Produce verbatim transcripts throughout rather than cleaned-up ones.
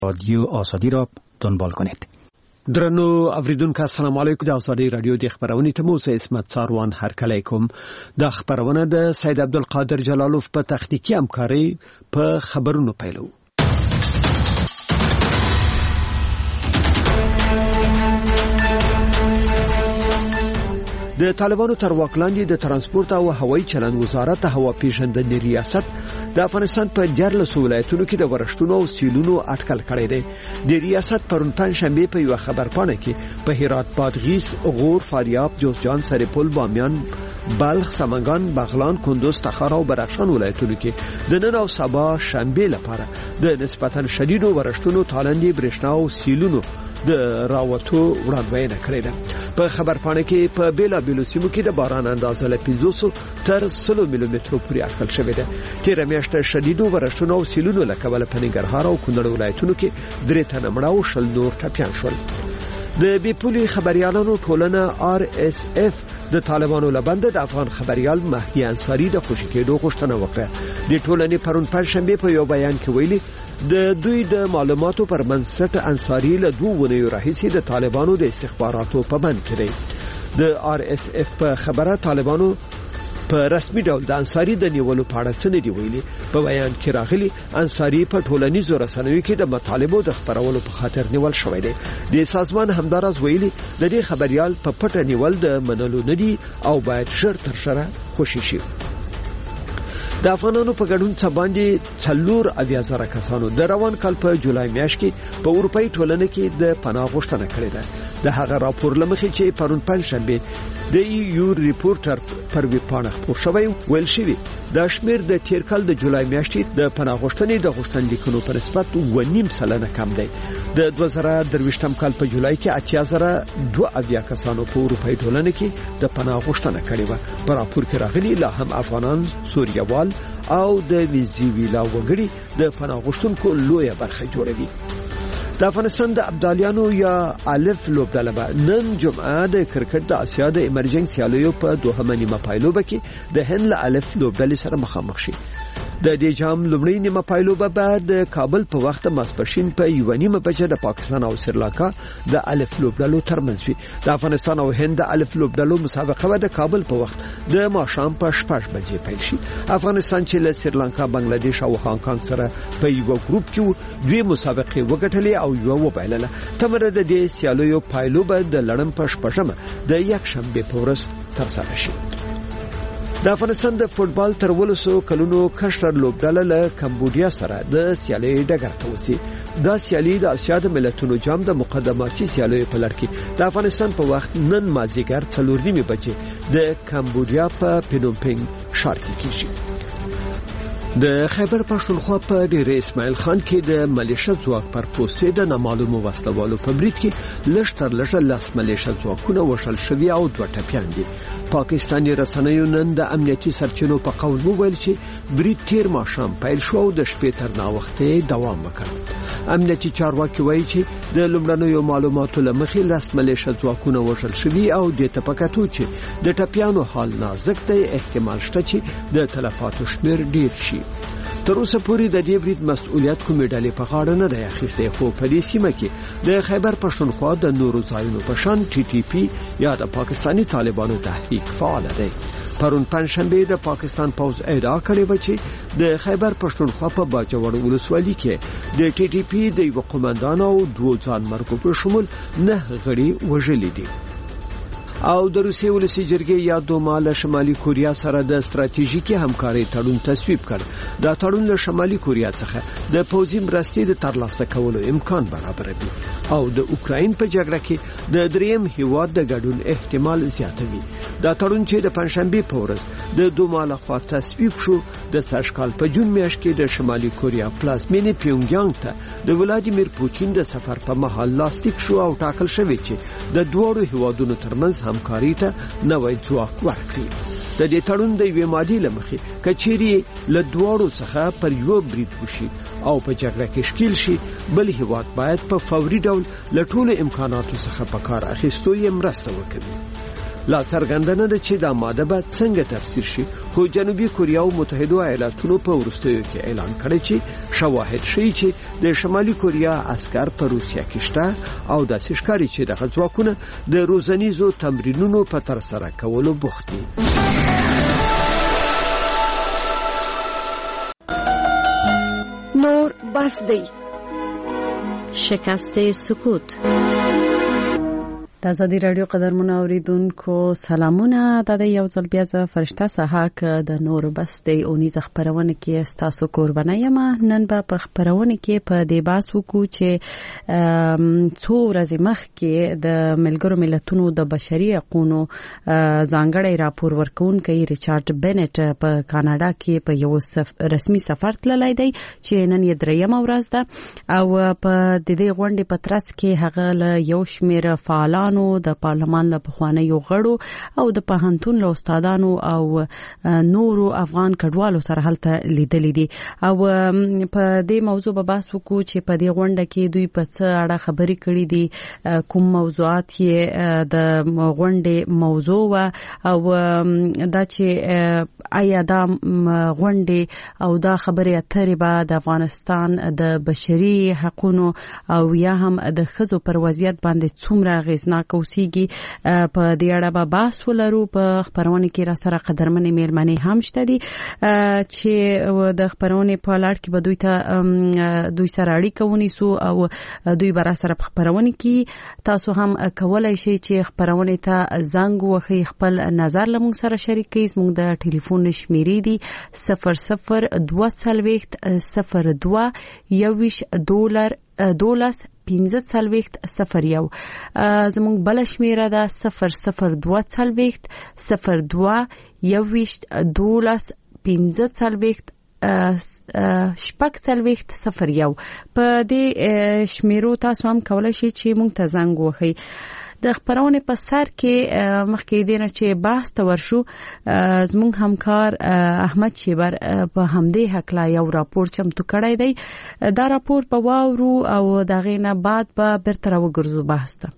رادیو آزادی را دنبال کنید. درنو اوریدونکو السلام علیکم. د آزادی رادیو د خبرونې ته مو زه اسمت ساروان هرکلی کوم. د خبرونه د سید عبدالقادر جلالوف په تخنیکی همکاري په خبرونو پیلو. د طالبانو تر واک لاندې د ترانسپورت او هوایي چلند وزارت هوا پیژندنې ریاست د افغانستان په دیارلس ولایتونو کې د ورښتونو او سیلونو اټکل کړی دی. د ریاست پرون پنځشنبه په یو خبرپاڼه کې په هرات، بادغیس، غور، فاریاب، جوزجان، سرپل، بامیان، بلخ، سمنگان، بغلان، کندوز، تخار او بدخشان ولایتونو کې د نن او سبا شنبه لپاره د نسبتا شدیدو ورښتونو، تالندې، برېښنا او سیلونو د راوتو وړاندوینه کړې ده. په خبرپاڼه کې په بیلا بیلو سیمو کې د باران اندازه له پنځوس تر سلو ملي مترو پورې اټکل شوې ده. تیر میاشت شدیدو ورښتونو او سیلونو له کبله په ننګرهار او کونړ ولایتونو کې درې تنه مړه او شل نور ټپیان شول. د بیپولي خبريالانو ټولنه آر اس اف د طالبانو لبنده د افغان خبريال مهدي انصاری د خوشی کېدو غوښتنه وکړه. د ټولنې پرون پنځشنبه په یو بیان کې ویلي د دوی د معلوماتو پر بنسټ انصاری له دوه ونیو راهیسې د طالبانو د استخباراتو په بند کې دی. د آر اس اف په خبره طالبانو په رسمي ډول د انصاری د نیولو په اړه څه نه دی ویلي. په بیان کې راغلي انصاری په ټولنیزو رسنیو کې د مطالبو د خبرولو په خاطر نیول شوی دی. د سازمان همدارس ویلي د دې خبريال په پټه نیول د منلو نه دی او باید ژر تر ژره خوشي شي. د افغانانو په ګډون څخه باندې څلور اویا زره کسانو د روان کال په جولای میاشت کې په اروپאי ټولنه کې د پناه غوښتنه کړې ده. د هغه راپور لمخې چې پرون پنځشنبه د یو ریپورټر پر ویبپاڼه خپور شوی ویل شوی د شمیر د تیر کال د جولای میاشتې د پناه غوښتنې د غوښتنلیکونو په نسبت و نیم سلنه کم دی. د دوه زره درویشتم کال په جولای کې اتیا زره دوه اویا کسانو په اروپאי ټولنه کې د پناه غوښتنه کړې و. په راپور کې راغلي لا هم افغانان، سوریوال او د ویزیویلا وګړي د پناه غوښتونکو لویه برخه جوړوي. د افغانستان د ابدالیانو یا الف لوبډله نن جمعه د کرکټ د اسیا د ایمرجنګ سیالیو په دوهمه نیمه پایلوبه کې د هند له الف لوبډلې سره مخامخ شي. د دې جام لومړی نیمه پایلوبه بعد د کابل په وخت ماسپښین په یو نیمه بجې د پاکستان او سریلانکا د الف لوبډلو ترمنځ وي. د افغانستان او هند د الف لوبډلو مسابقه د کابل په وخت د ماښام په شپږ بجې پیل شي. افغانستان چې له سریلانکا، بنگلاديش او هانګ کانګ سره په یو ګروپ کې دوی مسابقه وګټلې او یو وبایلله. تمره د دې سیالیو پایلوبه د لړم په شپږمه د یک شنبه په ورځ ترسره شي. د افغانستان د فوتبال تر ولسو کلونو کشر لوبډله له کمبودیا سره د سیالۍ ډګر ته وسی. دا سیالي د اسیا د ملتونو جام د مقدماتي سیالیو په لړ کې د افغانستان په وخت نن مازیګر څلور نیمه بجې د کمبودیا په پنوم پنګ ښار کې کیږي. د خیبر پښتونخوا په ډیر اسماعیل خان کې د ملیشه ځواک پر پوسټ د نامعلومو وسلوالو په برید کې لشتر لشه لاس ملیشه ځواکونه وشل شوی او دوه ټپیان دي. پاکستاني رسنیو نن د امنیتي سرچینو په قول وویل چې برید تیر ماښام پیل شو او د شپې تر ناوخته دوام وکړ. امنیتي چارواکي وایي چې د لومړنیو معلوماتو لمخې لاس ملیشه ځواکونه وشل شوی او د تپکاتو چې د ټپیانو حال نازک دی، احتمال شته چې د تلفاتو شمیر ډیر شي. تر اوسه پورې د دې برید مسؤلیت کومې ډلې په غاړه نه دی اخیستی، خو په دې سیمه کې د خیبر پښتونخوا د نورو ځایونو په شان ټي ټي پی یا د پاکستاني طالبانو تحریک فعال دی. پرون پنځشنبه د پاکستان پوز ادعا کړې و چې د خیبر پښتونخوا په باجوړ ولسوالۍ کې د ټي ټي پی د یو قومندان او دوه ځان مرګو په شمول نه غړي وژلي دي. او د روسیې ولسی جرګې یا دوما له شمالي کوریا سره د ستراتیژیکي همکارۍ تړون تصویب کړ. دا تړون له شمالي کوریا څخه د پوځي مرستې د ترلاسه کولو امکان برابروي او د اوکراین په جګړه کې د دریم هیواد د ګډون احتمال زیاتوي. دا تړون چې د پنځشنبه په ورځ د دوما له خوا تصویب شو د سږکال په جون میاشت کې د شمالي کوریا پلازمینې پیونګیانګ ته د ولادیمیر پوتین د سفر په مهال لاسلیک شو او ټاکل شوی چې د دوه هیوادونو ترمنځ همکاري ته نوې ځواک ورکړي. د دې تړون د یوې مادې لمخې کچيري له دوړو څخه پر یو برید وشي او په جګړه کې شکیل شي، بل هیواد باید په فوري ډول له ټولو امکاناتو څخه په کار اخیستو یې مرسته وکړي. لا څرګندنه ده چې دا ماده به څنګه تفسیر شي، خو جنوبي کوریا او متحده ایالاتونو په وروستیو کې اعلان کړی چې شواهد ښیي چې د شمالي کوریا عسكر په روسیا کې شته او داسې ښکاري چې دغه ځواکونه د روزنیزو تمرینونو په ترسره کولو بوخت دي. نور بس دی. شکست سکوت. د ازادي رادیو قدرمنو اوریدونکو سلامونه. د یو ځل بیا ز فرشته صحاک د نور بس دی او نیز خبرونه کې تاسو قربانه یم. نن به په خبرونه کې په دې باس وکړو چې څو ورځې مخکې د ملګرو ملتونو د بشري حقوقو ځانګړی راپور ورکونکي ریچارډ بنټ په کاناډا کې په یو سف... رسمي سفر تللی دی چې نن یې دریمه ورځ ده او په دې غونډې په ترڅ کې هغه له یو شمېر فعالان د پارلمان له پخوانیو غړو او د پوهنتون له استادانو او نورو افغان کډوالو سره هلته لیدلې دي او په دې موضوع به بحث وکړو چې په دې غونډه کې دوی په څه اړه خبرې کړې دي، کوم موضوعات یې د غونډې موضوع و او دا چې آیا دا غونډې او دا خبرې اترې به د افغانستان د بشري حقوقو او یا هم د ښځو پر وضعیت باندې څومره اغیزناک کوسيږي په دې اړه به بحث ولرو. په خبرونه کې را سره قدرمنې میلمنې هم شته دي چې د خبرونه په لړ کې به دوی ته دوی سره اړیکه ونیسو او دوی به را سره په خبرونه کې تاسو هم کولای شئ چې خبرونه ته زنګ وهئ، خپل نظر لمون سره شریک کړئ. زموږ د ټلیفون شمیرې دي صفر صفر دوه څلوېښت صفر دوه یوویشت ډالر دولس پنځه څلوېښت صفر یو. زموږ بل شمیره ده صفر صفر دوه څلوېښت صفر دوه یوویشت ډالس پنځه څلوېښت شپږ څلوېښت صفر یو. په دې شمیرو تاسو هم کولای شئ چې موږ ته زنګ وهئ. د خبرونه په سر کې مخکې دینه چې بحث ته ورشو، زموږ همکار احمد شیبر په همدې حق لا یو راپور چمتو کړی دی. دا راپور په واورو او دا غینه بعد به برتر وګرځو بحث ته.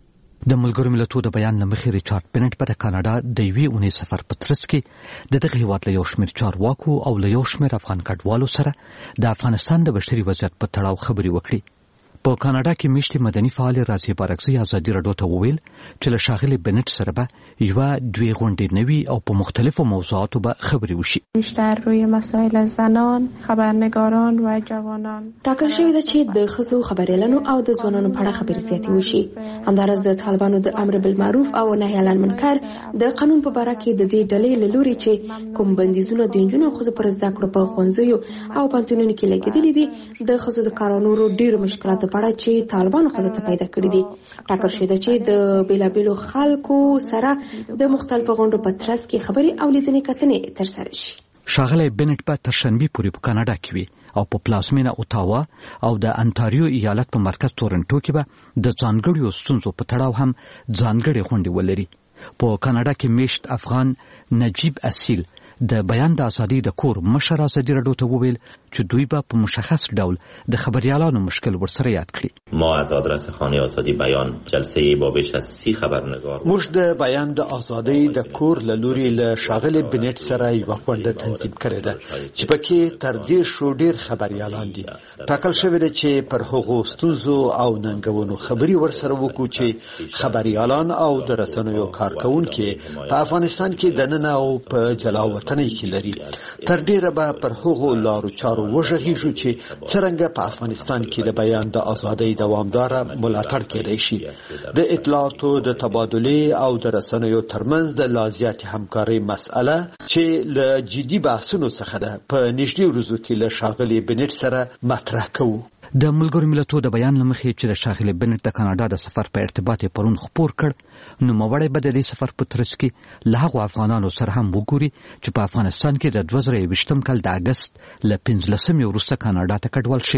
د ملګرو ملتونو د بیان لمخې ریچارډ بنټ په کاناډا د یوې اونۍ سفر په ترڅ کې د دغه هیواد له یو شمېر چارواکو او له یو شمېر افغان کډوالو سره د افغانستان د بشري وضعیت په تړاو خبرې وکړي. په کاناډا کې میشتي مدني فعال راځي بارکزي ازادي رادیو ته وویل چې له ښاغلي بنټ سره به یو دوی غونډې نوي او په مختلفو موضوعاتو به خبرې وشي. بیشتر روی مسائل زنان، خبرنگاران و جوانان ټاکل شوی ده چې د ښځو خبريالانو او د ځوانانو په اړه خبرې زیاتې وشي. همدارس د طالبانو د امر بالمعروف او نهي عن المنکر د قانون په اړه کې د دې ډلې له لوري چې کوم بندیزونه د نجونو او ښځو پر زده کړو په ښوونځیو او پوهنتونونو کې لګیدلي دي د ښځو د کارونو ډېر مشکلات په اړه چې طالبانو ښځو ته پیدا کړی دي. ټاکل شوی ده چې د بیلابیلو خلکو سره د مختلفو غونډو په ترڅ کې خبرې او لیدنې کتنې ترسره شي. ښاغلی بنټ به تر شنبې پورې په کاناډا کې وي او په پلازمینه اوتاوا او د انټاریو ایالت په مرکز تورنټو کې به د ځانګړو ستونزو په تړاو هم ځانګړې غونډې ولري. په کاناډا کې میشت افغان نجیب اصیل د بیان د ازادي د کور مشر ازادي رادیو ته وویل چې دوی به په مشخص ډول د خبريالانو مشکل ورسره یاد کړي. ما از آدرس خانه آزادی بیان جلسه با بیش از سی خبرنگار موږ د بیان د ازادي د کور له لوري له شاغلي بنټ سره یو غونډه تنظیم کړې ده چې پکې تر دې شو ډیر خبريالان دي. ټاکل شوی دی چې پر هغو ستونزو او ننګونو خبري ورسره وکړو چې خبريالان او د رسنیو کارکونکو په افغانستان کې د نن او په جلاوطن کې لري. تر ډیره به پر هغو لارو چارو وژغیږو چې څنګه په افغانستان کې د بیان د ازادۍ دوامداره ملاتړ کېدای شي. د اطلاعاتو د تبادله او د رسنیو ترمنځ د لازیات همکاري مسأله چې له جدي بحثونو څخه ده په نږدې ورځو کې له شاغلي بنټ سره مطرح کوو. د ملګرو ملتونو د بیان لمخې چې د شاغلي بنټ د کاناډا د سفر په ارتباط پرون خبر کړ، نو موړې بدلې سفر په ترڅ کې له هغو افغانانو سره هم وګوري چې په افغانستان کې د دوه زره یوویشتم کال د اگست له پنځلسمې وروسته کاناډا ته کډوال شوي دي.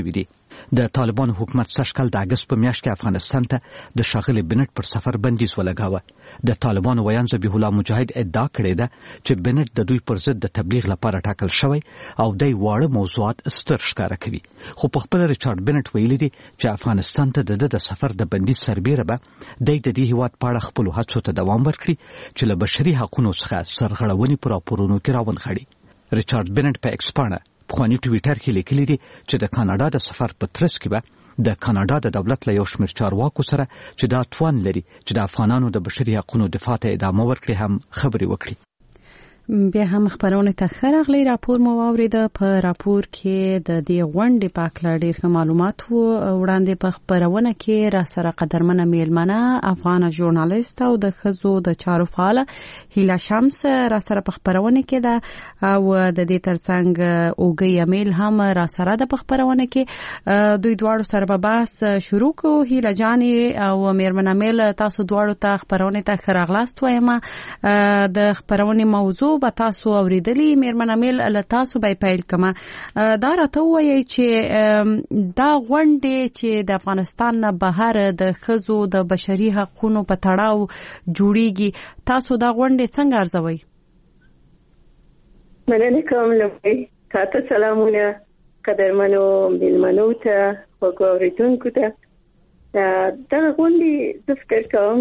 د طالبانو حکومت سږکال د اګست په میاشت کې افغانستان ته د ښاغلي بنټ پر سفر بندیز ولګاوه. د طالبانو ویان ذبیح الله مجاهد ادعا کړې ده چې بنټ د دوی پر ضد د تبلیغ لپاره ټاکل شوی او د واړه موضوعات ستر ښکاره کوي. خو په خپل ریچارډ بنټ ویلي دي چې افغانستان ته د د سفر د بندیز سربیره به د دې هیواد په اړه خپل هڅو ته دوام ورکړي چې له بشري حقوقو څخه سرغړونې پر راپورونو کې راونغاړي. ریچارډ بنټ په ایکس پاڼه پخواني ټویټر کې لیکلي دي چې د کاناډا د سفر په ترڅ کې به د کاناډا د دولت له یو شمېر چارواکو سره چې دا توان لري چې د افغانانو د بشري حقوقو دفاع ته ادامه ورکړي هم خبرې وکړي. بیا هم خبرونه ته خرغلی راپور مو واوریده. په راپور کې د دې غونډې په اړه ډېر معلومات وو. وړاندې په خبرونه کې را سره قدرمنه میلمنه افغان ژورنالیست او د خزو د چارو فعال هیله شمس را سره په خبرونه کې ده او د دې ترڅنګ اوګي امیل هم را سره د خبرونه کې دوی دواړو سره به بحث شروع کو. هیله جانی او میرمن امیل تاسو دواړو ته خبرونه ته خرغلاست وایم. د خبرونه موضوع به تاسو اوریدلی. میرمن امیل له تاسو به پیل کما دا راته وایي چې دا غونډه چې د افغانستان نه بهر د خزو د بشري حقوقو په تړاو جوړیږي، تاسو دا غونډه څنګه ارزوي؟ مننه کوم. لومړی تاسو سلامونه قدرمنو میلمنو ته او اوریدونکو ته. دا غونډه د فکر کوم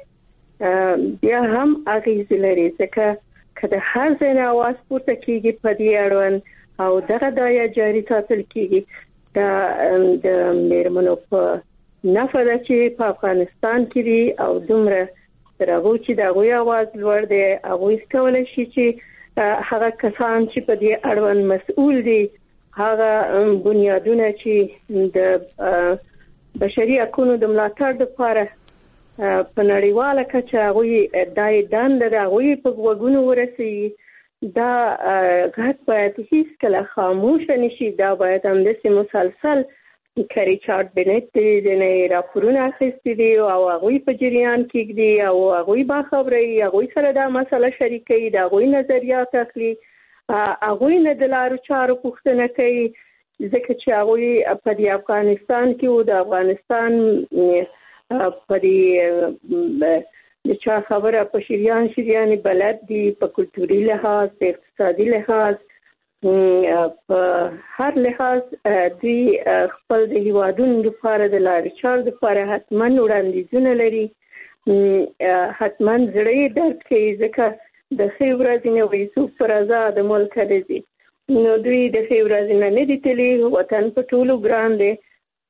چې بیا هم اغیز لري ځکه کله هر ځای نه आवाज پورته کیږي په دې اړوند او دغه دایا جاری ساتل کیږي. دا د میرمنو په نفره چې په افغانستان کې دي او دومره ترغو چې دغه आवाज لوړ دی او هیڅ کولای شي چې هغه کسان چې په دې اړوند مسؤل دي هغه بنیادونه چې د بشري حقوقو د ملاتړ لپاره په نړیواله کچه هغه دای دند د هغه په وګونو ورسي. دا غږ باید هیڅ کله خاموش نشي. دا باید هم د مسلسل کری چارت بنټ د نه راپورونه اخیستي دي او هغه په جریان کې دي او هغه با خبري هغه سره دا مسله شریکي دا هغه نظریات اخلي هغه نه د لارو چارو پوښتنه کوي ځکه چې هغه په افغانستان کې او د افغانستان په دې د چا خبره په شریان شریان بلد دي په کلتوري لحاظ په اقتصادي لحاظ په هر لحاظ دي خپل د هیوادونو لپاره د لارې چارو لپاره حتما وړاندیزونه لري. حتما زړه درد کوي ځکه د ښې ورځې نه وایي پر آزاد ملک دی نو دوی د ښې ورځې نه نه دي تللي. وطن په ټولو ګران دی.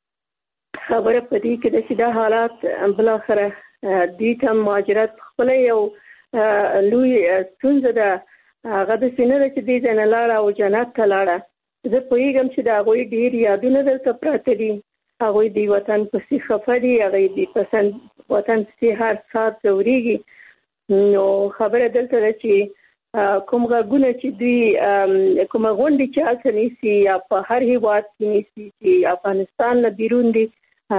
خبره پدې کې د سیده حالات بل اخره دې ته مهاجرت خپل یو لوی ستونزه ده. هغه د سینې چې دې ځنه لاړه او جنت ته لاړه. زه پوهیږم چې دا غوي ډیر یادونه دلته پراته دي. هغه دې وطن په سي خفري هغه دې پسند وطن سي هر سات ضروري. نو خبره دلته چې کوم غوونه چې دوی کوم غونډې چې اصلي سي یا په هر هیواد کې نيسي چې افغانستان نه بیرون دي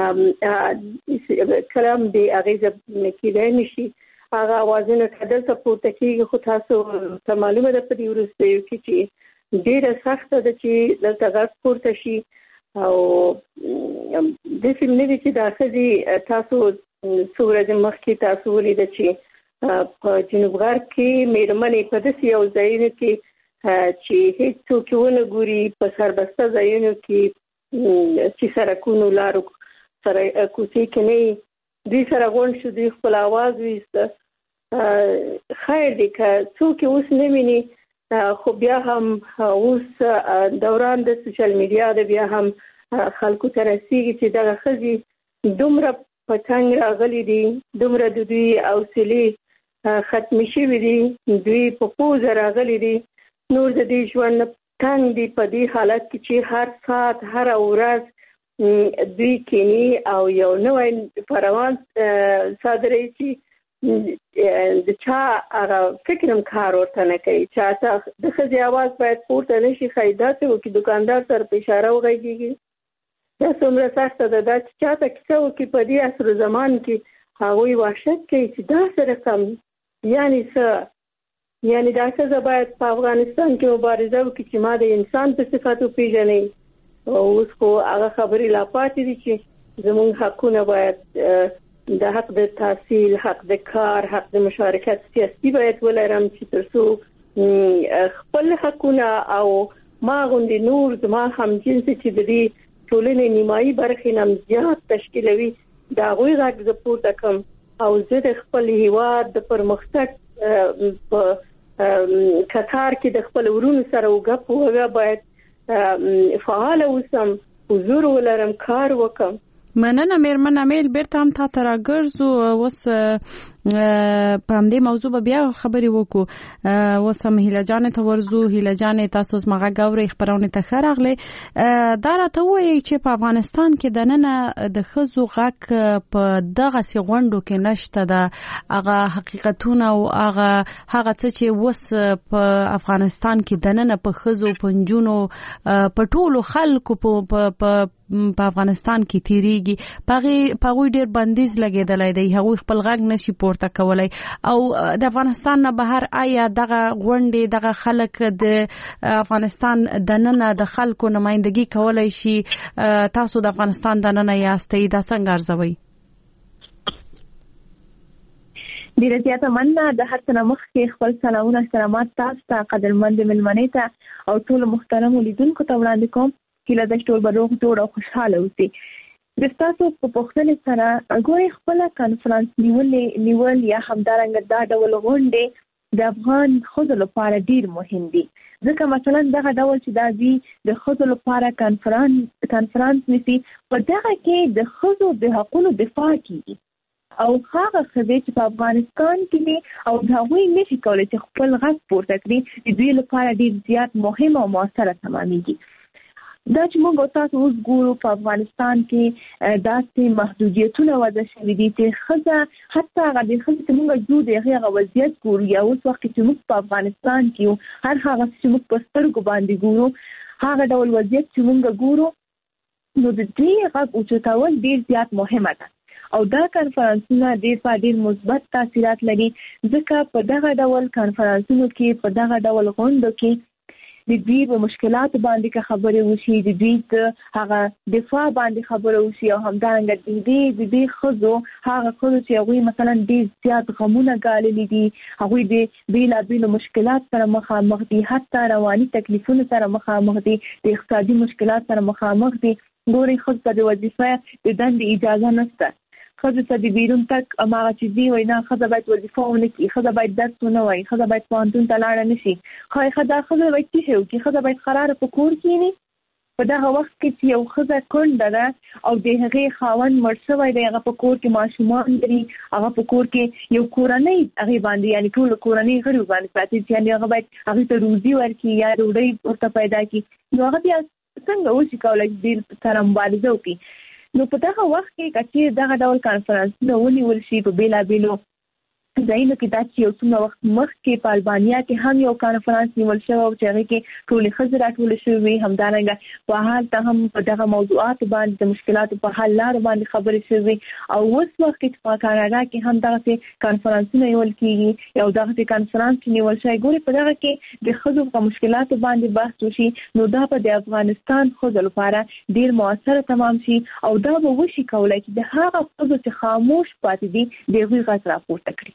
کلام دی اغیزه کېدای نشي. هغه اوازونه کدل ته پورته کېږي خو تاسو ته معلومه ده په دې وروستیو کې چې ډېره سخته ده چې دلته غږ پورته شي او داسې نه دي چې دا ښځې تاسو څو ورځې مخکې تاسو ولیده چې په جنوب غرب کې میرمنې په داسې یو ځایونو کې چې هېڅوک ونه ګوري په سربسته ځایونو کې چې سړکونو لارو سره کوڅې کې نه دوی سره غونډ شو دوی خپل आवाज ویسته. خیر دی که څوک اوس نه ویني خو بیا هم اوس دوران د سوشل میډیا د بیا هم خلکو ته رسیږي چې دغه ښځې دومره په څنګ راغلي دي دومره د دوی حوصلې ختمې شوي دي دوی په پوزه راغلي دي نور د دې ژوند تنګ دي په دې حالت کې چې هر ساعت هر ورځ دوی کینی او یو نوې پروان صادري چې د چا هغه فکرم کار ورته نه کوي. چا ته د ښځې आवाज باید پورته نشي خیدات او کې دکاندار سره په اشاره وغږیږي. دا څومره سخته ده دا چې چا ته کیسه وکړي په دې عصر زمان کې هغوی وحشت کوي چې دا سره کم یعنی څه یعنی دا ښځه باید په افغانستان کې مبارزه وکړي چې ما د انسان په صفاتو پیژني اوس خو هغه خبرې لا پاتې دي چې زموږ حقونه باید د حق د تحصیل، حق د کار، حق د مشارکت سیاسي باید ولرم چې ترڅو خپل حقونه او ما غوندي نور زما هم جنس چې د دې ټولنې نیمایي برخې نم زیات تشکیلوي دا غوي غږ ز پورته کوم او زه د خپل هیواد د پرمختګ په کتار کې د خپل ورونو سره وګپ وغه باید فعال اوسم، حضور ولرم، کار وکم. مننه میرمن امیل بیرته هم تا ته راګرځو. اوس په همدې موضوع به بیا خبرې وکړو. اوس هم هیله جانې ته ورځو. هیله جانې تاسو اوس مغه ګورئ خبرونه ته ښه راغلی. دا راته وایي چې په افغانستان کې دننه د ښځو غږ په دغسې غونډو کې نشته ده. هغه حقیقتونه او هغه هغه څه چې اوس په افغانستان کې دننه په ښځو په نجونو په ټولو خلکو په په افغانستان کې تیریږي پغې پغوی ډېر بندیز لګیدلای دی. هغوی خپل غږ نشي پورته کولای او د افغانستان نه بهر آیا دغه غونډې دغه خلک د افغانستان دننه د خلکو نمائندګي کولای شي؟ تاسو د افغانستان دننه یاستئ، دا څنګه ارزوي؟ ډیره زیاته مننه. د هر څه مخ کې خپل سلامونه سلامات تاسو ته قدرمند ملمنې ته او ټول محترم لیدونکو ته وړاندې کوم. کله د ټول بروغ جوړ او خوشاله اوسئ. د تاسو په پوښتنې سره ګوري خپل کانفرنس نیول نیول یا همدارنګه دا ډول غونډې د افغان ښځو لپاره ډیر مهم دي. ځکه مثلا دغه ډول چې دا دی د ښځو لپاره کانفرنس کانفرنس نسی په دغه کې د ښځو د حقوقو دفاع کیږي او هغه ښځې چې په افغانستان کې او د هغوی نشي کولای چې خپل غږ پورته کړي د دوی لپاره ډیر زیات مهم او موثره تمامېږي. دا چې موږ تاسو اوس ګورو په افغانستان کې داسې محدودیتونه وضع شوي دي چې ښځه حتی هغه د ښځې چې موږ ګورو د هغې هغه وضعیت ګورو یا اوس وخت چې موږ په افغانستان کې یو هر هغه چې موږ په سترګو باندې ګورو هغه ډول وضعیت چې موږ ګورو نو د دې غږ اوچتول ډېر زیات مهمه ده او دا کانفرنسونه ډېر په ډېر مثبت تاثیرات لري ځکه په دغه ډول کانفرنسونو کې په دغه ډول غونډو کې د دوی په مشکلات باندې خبرې وشي، د دوی هغه دفاع باندې خبرې وشي او همدارنګه د دې د دې ښځو هغه ښځو چې هغوی مثلا ډېر زیات غمونه ګاللي دي، هغوی د بېلابېلو مشکلات سره مخامخ دي، حتی رواني تکلیفونو سره مخامخ دي، د اقتصادي مشکلات سره مخامخ دي. ګورئ ښځو ته د وظیفه د دندې اجازه نشته، ښځو ته د بیرون تګ هماغه چې دي وایي نه ښځه باید وظیفه ونه کړي، ښځه باید درس ونه وایي، ښځه باید پوهنتون ته لاړه نه شي. ښایي ښځه ښځه باید څه شی وکړي؟ ښځه باید قراره په کور کښېني. په دغه وخت کې چې یو ښځه کونډه ده او د هغې خاوند مړ شوی دی، هغه په کور کې ماشومان لري، هغه په کور کې یو کورنۍ هغې باندې یعنې ټولو کورنۍ غړي باندې پاتې دي، یعنې هغه باید هغې ته روزي ورکړي یا ډوډۍ ورته پیدا کړي. نو هغه بیا څنګه وشي کولی چې دې سره مبارزه وکړي؟ نو په دغه وخت کې کچې دغه ډول کانفرنسونه ونیول شي په بېلابېلو ځایونو کې، دا چې یو څومره وخت مخکې په البانیا کې هم یو کانفرنس نیول شوی او چې هغې کې ټولې ښځې راټولې شوې وي، همدارنګه په هلته هم په دغه موضوعاتو باندې د مشکلاتو په حل لارو باندې خبرې شوې. او اوس وخت کې په کاناډا کې هم دغسې کانفرنسونه نیول کېږي، یو دغسې کانفرنس چې نیول شوی. ګورې په دغه کې د ښځو په مشکلاتو باندې بحث وشي، نو دا به د افغانستان ښځو لپاره ډېر مؤثره تمام شي او دا به وشي کولی چې د هغه ښځو چې خاموش پاتې دي د هغوی غږ راپورته کړي.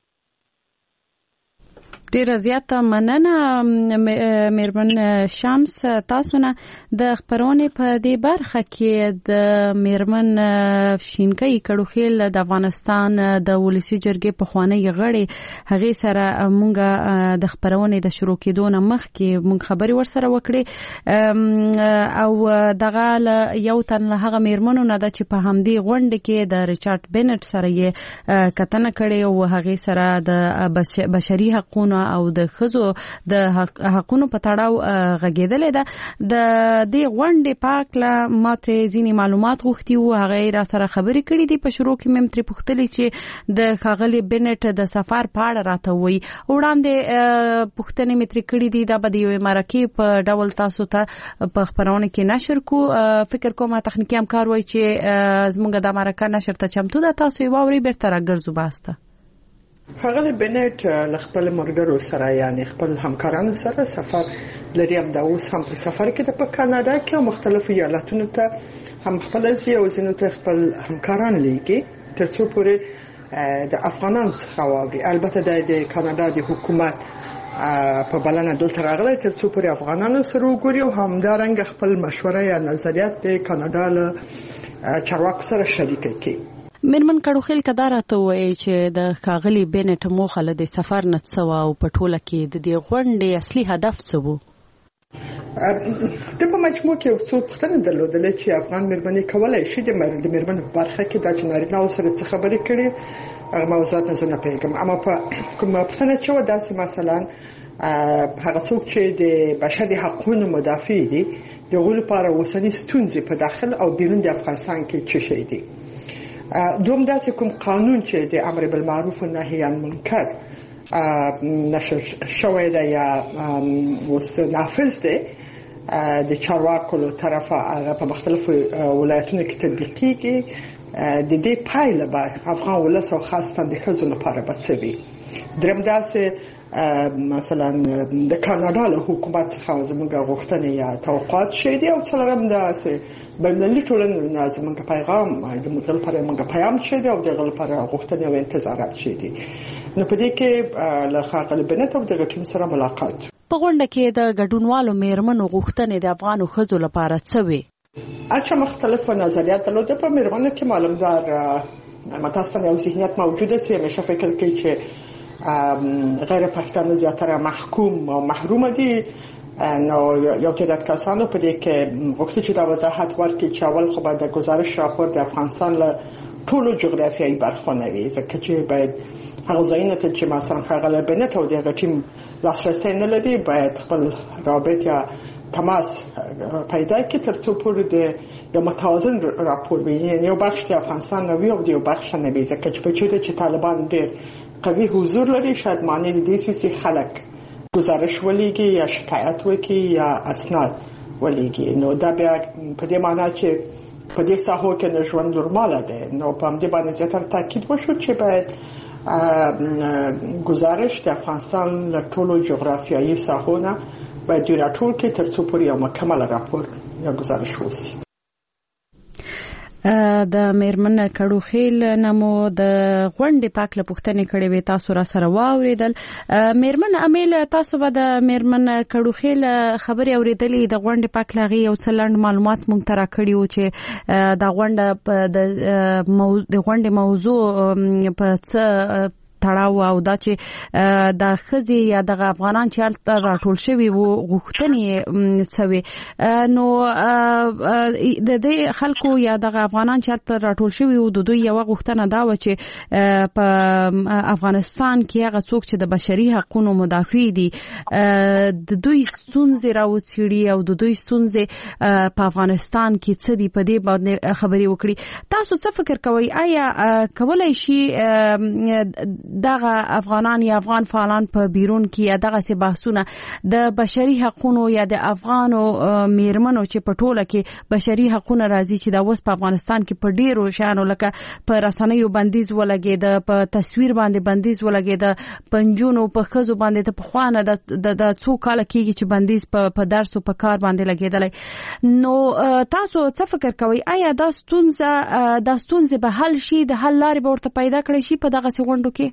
ډیره زیاته مننه میرمن شمس. تاسو نه د خبرونه په دې برخه کې د میرمن شینکۍ کډوخیل د افغانستان د ولسی جرګې په خوانی غړي هغه سره مونږه د خبرونه د شروع کېدو نه مخکې مونږ خبري ور سره وکړي او دغه یو تن له هغه میرمنو نه د چې په همدې غونډه کې د ریچارډ بینټ سره یې کتنه کړې او هغه سره د بشري حقوقو او د ښځو د حقونو په تړاو غږېدلې ده. د دې غونډې پاکله ماته ځینې معلومات غوښتي وو، هغه را سره خبرې کړې دي. په شروع کې مې ترې پوښتلې چې د ښاغلي بینټ د سفر په اړه راته وایي. وړاندې پوښتنې مې ترې کړې دي، دا به د یوې مرکې په ډول تاسو ته په خپرونه کې نشر کو. فکر کوم تخنیکي همکار وایي چې زموږ د مرکه نشر ته چمتو ده، تاسو یې واورئ بیرته راګرځو باسته. هغه بنټ لخپل مرګرو سره یعنی خپل همکارانو سره سفر لري. هم دا اوس هم په سفر کې د په کاناډا کې مختلفو ایالتونو ته هم خپل ځي او ځینو ته خپل همکاران لیږي ترڅو پورې د افغانانو څخه واوري. البته د کاناډا د حکومت په بلنه دلته راغلی ترڅو پورې افغانانو سره وګوري او همدارنګه خپل مشوره یا نظریات د کاناډا له چارواکو سره شریک کړي. میرمن کډوخیل کدار ته وایي چې د ښاغلي بنټ موخه له د سفر نه څه او په ټوله کې د دې غونډې اصلي هدف څه و؟ د په مجموع کې یو څو پوښتنې درلودلې چې افغان میرمنې کولای شي د میرمنو په برخه کې د نارینه‌و سره څه خبرې کړي هغه موضوعات نه زنه پیګم. اما په کومه پوښتنه چې و داسې مثلا هغه څوک چې د بشري حقوقو مدافع دي د غوړو لپاره اوسنۍ ستونزې په داخل او بیرون د افغانستان کې څه شي دي. دوم داسې کوم قانون چې د امر بالمعروف و نهی عن المنکر نشر شوی دی یا اوس نافذ دی د چارواکو له طرفه هغه په مختلفو ولایتونو کې تطبیق کیږي. د دې پایله به افغان ولس او خاصه د ښځو لپاره به څه وي. دریم داسې مثلا د کاناډا له حکومت څخه زموږ غوښتنې یا توقعات شي دي او څلورم داسې بینالمللي ټولنې زموږ پیغام د موږ لپاره موږ پیغام شي دي او د لپاره غوښتنې او انتظارات شي دي. نو په دې کې له ښاغلي بنټ او د ټیم سره ملاقات. په غونډه کې د ګډونوالو میرمنو غوښتنې د افغانو ښځو لپاره څه وي؟ اچھا مختلف نظریات درلوده. په میرمنو کې معلومدار متاسفانه یو ذهنیت موجوده چې همیشه فکر کوي چې غیر پښتانه زیاتره محکوم او محروم دي. نو یو تعداد کسانو په دې کې غوښتي چې دا وضاحت ورکړي چې اول خو باید د گزارش راپور د افغانستان له ټولو جغرافیایي برخو نه وي ځکه چې باید هغه ځایونه ته چې مثلا ښاغلی بنټ او د هغه ټیم لاسرسی نه لري باید خپل رابط یا تماس پیدا کړي ترڅو پورې د یو متوازن راپور وي. یعنی یو بخش د افغانستان نه وي او د یو بخش نه وي ځکه چې په چیرته چې طالبان ډېر قوي حضور لري شاید معنی دې سي خلک گزارش ولېږي یا شکایت وکړي یا اسناد ولېږي. نو دا بیا په دې معنی چې په دې ساحو کې ژوند نورماله ده. نو په همدې باندې زیاتره تاکید وشو چې باید گزارش د افغانستان له ټولو جغرافیایي ساحو نه باید راټول کړي ترڅو پورې یو مکمل راپور یا گزارش وشي. د میرمن کډوخیل نمو د غونډې پاک له پوښتنې کړې وې تاسو را سره واوریدل. میرمن امیل تاسو به د میرمن کډوخیل خبرې اوریدلې د غونډې پاک لغي او څلند معلومات مونږ ته را کړی و چې د غونډه د غونډې موضوع په څه تړاو او دا چې د خزي یا د افغانان چې راټول شوی وو غوښتنې څوي. نو د دې خلکو یا د افغانان چې راټول شوی وو د دوی یو غوښتنه دا و چې په افغانستان کې هغه څوک چې د بشري حقوقو مدافع دي د دوی ستونزې راوڅېړي او د دوی ستونزې په افغانستان کې څه دي په دې باندې خبرې وکړي. تاسو څه فکر کوئ آیا کولای شي دغه افغانان یا افغان فعالان په بیرون کې دغه سي بحثونه د بشري حقوقو یا د افغانو میرمنو چې په ټوله کې بشري حقوقو راځي چې د اوس په افغانستان کې په ډیرو شانو لکه په رسنیو بندیز ولګي د په تصویر باندې بندیز ولګي د پنجونو په خزو باندې ته په خوانه د د څو کال کېږي چې بندیز په درس او په کار باندې لګیدل. نو تاسو څه فکر کوئ آیا دا ستونزه د ستونزې به حل شي د حل لارې به ورته پیدا کړي شي په دغه غونډو کې؟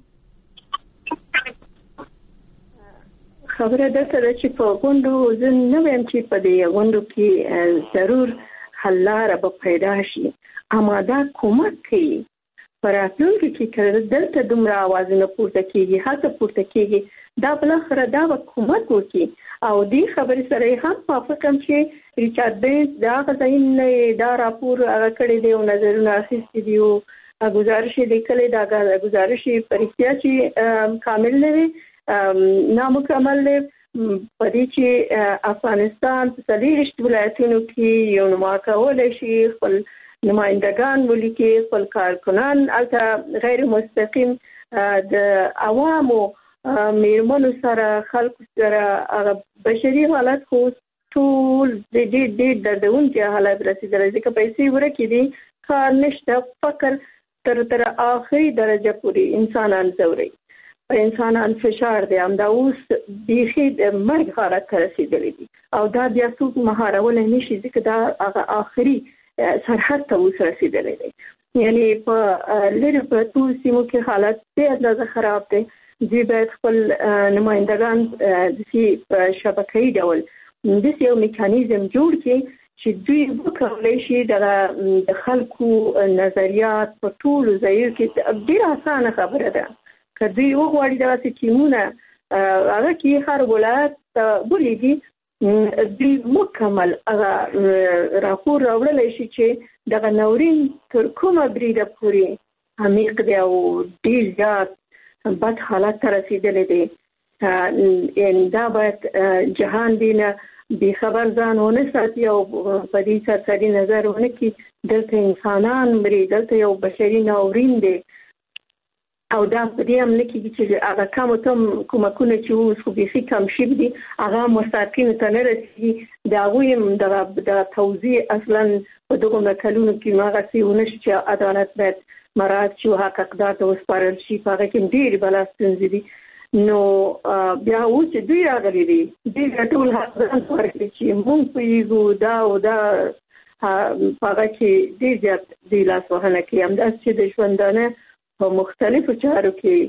خبره ده چې په غونډو زه نه وایم چې په دې غونډو کې ضرور حل لاره به پیدا شي اما دا کومک کوي پر راتلونکي کې کړه دلته دومره اوازونه پورته کیږي هڅه پورته کیږي دا بل خره دا کومک وکي او دې خبرې سره هم موافقم چې ریچارډ بینز دا غزاین دا راپور هغه کړی دی او نظرونه اخیستي دي او گزارش لیکلې دا گزارش پرېختیا چې کامل نه وي نامکمل نه پدې چې افغانستان په څلورشت ولایتونو کې یو نما کولای شي خپل نمائندگان ولیکي خپل کارکنان البته غیر مستقیم د عوامو میرمنو سره خلکو سره بشري حالت خو ټول د دې د دردونکو حالت رسیدل ځکه پیسې ورکې دي کار نشته فقر تر تر اخري درجه پورې انسانان زوري په انسانان فشار دی هم دا اوس بیخي د مرګ حالت ته رسیدلی دي او دا بیا څوک مهارولی نشي ځکه دا هغه آخري سرحد ته اوس رسیدلی دی. یعنی په لرې پرتو سیمو کې حالت بې اندازه خراب دی. دوی باید خپل نمایندګان داسې په شبکه‌ایي ډول داسې یو میکانیزم جوړ کړي چې دوی وکولی شي د خلکو نظریات په ټولو ځایونو کې. ډېره اسانه خبره ده که دوی وغواړي دغسې ټیمونه هغه کې هر ولایت ته ولیږي، دوی مکمل هغه راپور راوړلی شي چې دغه ناورین تر کومه بریده پورې عمیق دی او ډېر زیات بد حالت ته رسیدلی دی. یعنی دا باید جهان دینه بې خبر ځان ونه ساتي او په دې سرسري نظر ونه کړي دلته انسانان مري، دلته یو بشري ناورین دی او دا په دې هم نه کېږي چې هغه کم و کم کومکونه چې اوس خو بیخي کم شوي دي هغه مستحقینو ته نه رسېږي. د هغوی هم دغه توضیح اصلا په دغو کلونو کې هغسې ونه شي چې عدالت باید مراعات شي او حق اقدار ته وسپارل شي. په هغه کې هم ډېرې بلا ستونزې دي. نو بیا اوس چې دوی راغلي دي دوی بیا ټول حق ځان ته ورکړي چې موږ پوهېږو دا او دا په هغه کې ډېر زیات دوی لاسوهنه کوي. همداسې چې د ژوندانه په مختلفو چارو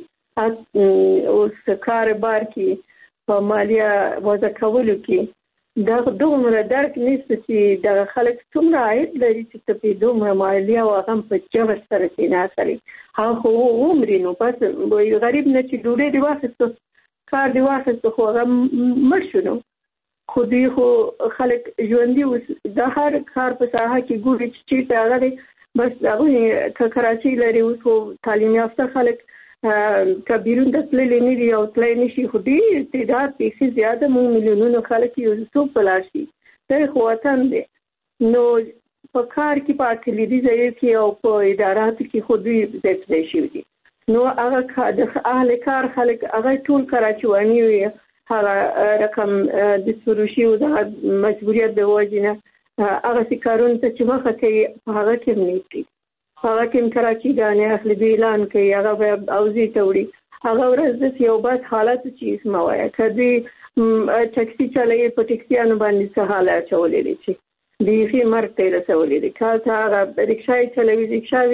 کې اوس کار بار کې په مالیه وضع کولو کې دا دومره درک نشته چې دغه خلک څومره عاید لري چې ته پرې دومره مالیه او هغه هم په جبر سره چې نه اخلي. هغه خو ومري نو بس غریب نه چې ډوډۍ دې واخیستو کار دې واخیستو خو هغه مړ شو. نو خو دوی خو خلک ژوندي اوس د هر کار په ساحه کې ګوري چې چېرته هغه دی بس هغوی که کراچۍ لري اوس خو تعلیم یافته خلک که بیرون ته تللی نه دي او تللی نه شي خو ډېر تعداد بیخي زیاده مو میلیونونو خلک یو څوک به لاړ شي دا خو وطن دی. نو په کار کې په کلیدي ځایو کې او په اداراتو کې خو دوی ځای په ځای شوي دي. نو هغه د اهل کار خلک هغه ټول کراچواني وي هغه رقم د سروشي او د مجبوریت د وجې نه هغه سي کارونه ته چې مخه کوي په هغه کې هم نیسي په هغه کې هم کراچي ګانې اخلي دوی اعلان کوي هغه به اوزې ته وړي هغه ورځ داسې یو بد حالت چې اسمه وایه که دوی ټکسي چلوي په ټکسیانو باندې څه حال اچولی دی چې بیخي مرګ ته یې رسولی دی. که ته هغه رکشا یې چلوي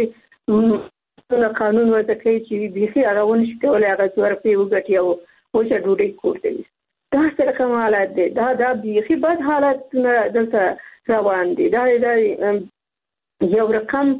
رکشاوي قانون ورته کوي چې بیخي هغه ونه شي کولی هغه څو روپۍ وګټي او وچه ډوډۍ کور ته ویسي. دا څه رقم حالت دی دا دا بیخي بد حالت دلته روان دي. دا دا یو رقم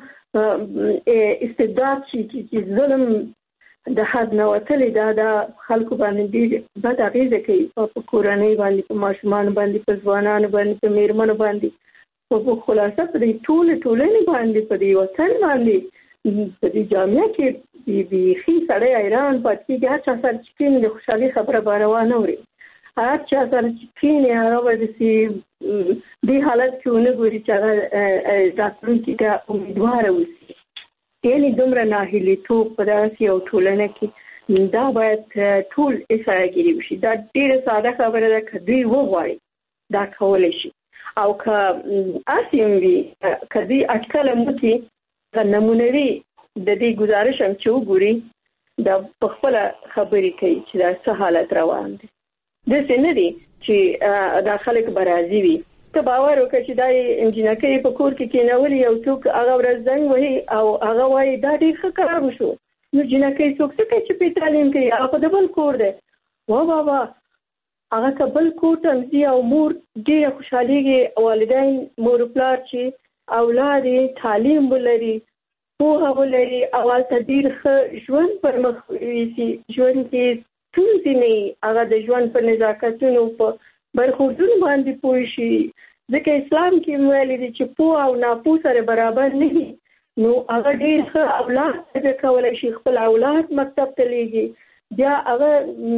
استبداد چې ظلم د حد نه وتلی دا د خلکو باندې ډېر بد اغېزه کوي په کورنۍ باندې په ماشومانو باندې په ځوانانو باندې په میرمنو باندې په خلاصه په دې ټولې ټولنې باندې په دې وطن باندې په دې جامعه کې بیخي سړی حیران پاتې کېږي. هر چا سره چې کېني د خوشحالۍ خبره به روانه وړي هر چا سره چې کېني هغه به داسې دې حالت کې ونه ګوري چې هغه راتلونکي ته امیدواره اوسي. یعنې دومره ناهیلیتوب په داسې یو ټولنه کې دا باید ټول احصایه‌ګیري وشي. دا ډېره ساده خبره ده که دوی وغواړي دا کولی شي او که هسې هم وي که دوی اټکله هم وکړي نمونوي د دې ګزارش هم چې وګوري دا په خپله خبرې کوي چې دا څه حالت روان دی. داسې نه دي چې دا خلک به راضي وي. ته باور وکړه چې دا انجینکۍ په کور کې کېنولي یو څوک هغه ورځ زنګ وهي او هغه وایي دا ډېر ښه کار وشو. نو جینکۍ څوک څه کوي چې پې تعلیم کوي هغه خو د بل کور دی. وا بابا هغه که بل کور ته ځي او مور ډېره خوشحالېږي والدین مور پلار چې اولاد یې تعلیم ولري پوهه ولري او هلته ډېر ښه ژوند پر مخ یوسي ژوند کې ستونزې نه وي هغه د ژوند په نزاکتونو په برخوردونو باندې پوه شي. ځکه اسلام کې ویلي دي چې پوه او ناپوه سره برابر نه وي. نو هغه ډېر ښه اولاد پیدا کولی شي خپل اولاد مکتب ته لیږي بیا هغه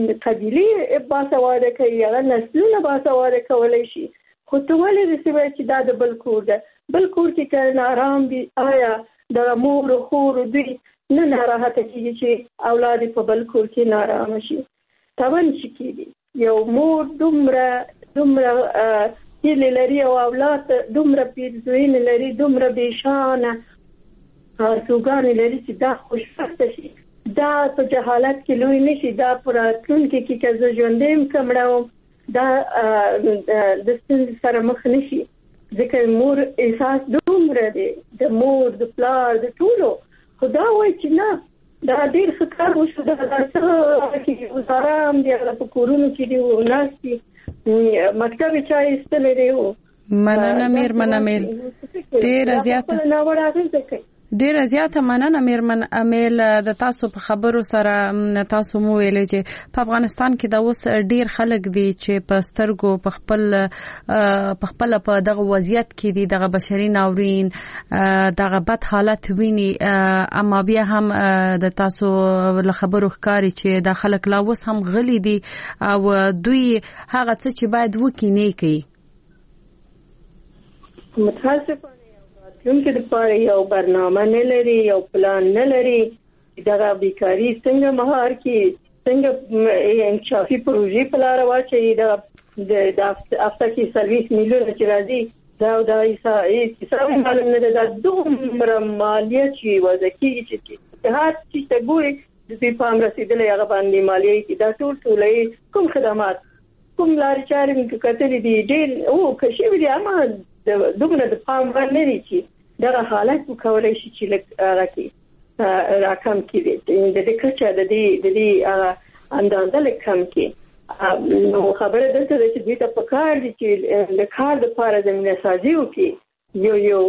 قبیلې باسواده کوي هغه نسلونه باسواده کولی شي. خو ته ولې داسې وایې چې دا د بل کور ده بل کور کې که نارام وي آیا دغه مور و خور دوی نه ناراحته کېږي چې اولاد په بل کور کې نارامه شي؟ طبعا چې کېږي. یو مور دومره دومره هیلې لري او اولاد دومره پیرزوینې لري دومره بېشانه آرزوګانې لري چې دا خوشبخته شي دا په جهالت کې لوی نشي. دا پر راتلونکي کې چې زه ژوندم کمړو دا د ستونزې سره مخ نشي. ځکه مور احساس دومره دی د مور د پلار د ټولو. خدا وایي چې نه دا ډېر ښه کار وشو. دا څه کې وزاره هم دی هغه په کورونو کې دی ناستي مکتب چا ایستلی دی. مننه میرمن امیل ډېره زیاته ناوړه اغېزه کوي. ډیره زیاته مننه میرمن امیل د تاسو په خبرو سره. تاسو مو ویلې چې په افغانستان کې دا اوس ډیر خلک دي چې په سترګو په خپل په خپل په دغه وضعیت کې دي دغه بشري ناورین دغه بد حالت ویني. اما بیا هم د تاسو له خبرو ښکاري چې د خلک لا اوس هم غلي دي او دوی هغه څه چې باید وکړي نه کوي. متاسفانه راتلونکي لپاره یو برنامه نه لري، یو پلان نه لري. دغه بیکاری څنګه مهار کی، څنګه انکشافي پروژې په لار واچي. د د افتا کې سرویس میلیون چې راځي دا د حساب معلوم نه ده. دومره مالیه چې وځي چې هر څه ته ګوري د دې پام رسیدلې هغه باندې مالیه کې دا ټول ټولې کوم خدمات کوم لارې چارې موږ کتلې دي ډېر او کشي وي. اما دومره د پام باندې لري چې دا حالت وکولای شي چې هغه کې راکم کړي. د دې کچه د دې د دې اندازه لکم کې نو خبره دلته چې دوی ته پکار دي چې د کار د لپاره زمينه سازي وکړي. یو یو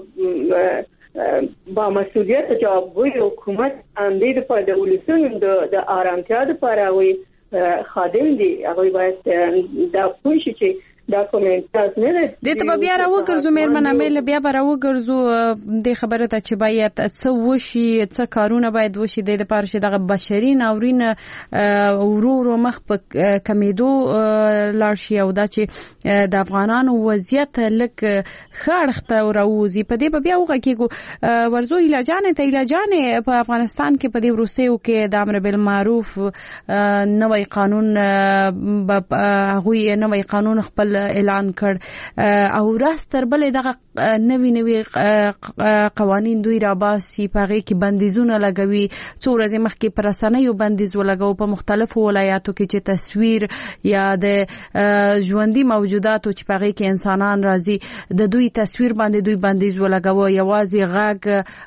با مسؤلیت جوابوي حکومت اندې د په د ولسونو د آرامتیا لپاره وي خادم دي. هغه باید دا پوښي چې ډاکومنټاز نه دي. د ته بیا راوګرځو میرمن امیل بیا راوګرځو د خبره ته چې باید څه وشي څه کارونه باید وشي د لپاره چې دغه بشري ناورین ورو ورو مخ په کمیدو لاړ شي او دا چې د افغانانو وضعیت لک خړخته راوځي. په دې بیا وګه کېګو ورزو علاجانه ته علاجانه په افغانستان کې په دې روسیو کې د امر بالمعروف نوې قانون هغوی نوې قانون خپل اعلان کړ او راستر بلې دغه نوی نوی قوانین دوی را باسي پغې کې بندیزونه لګوي. څو ورځې مخکې پر رسنیو بندیز ولګاو په مختلفو ولایاتو کې چې تصویر یا د ژوندۍ موجوداتو چې پغې کې انسانان راځي د دوی تصویر باندې دوی بندیز ولګاو. یوازې غږ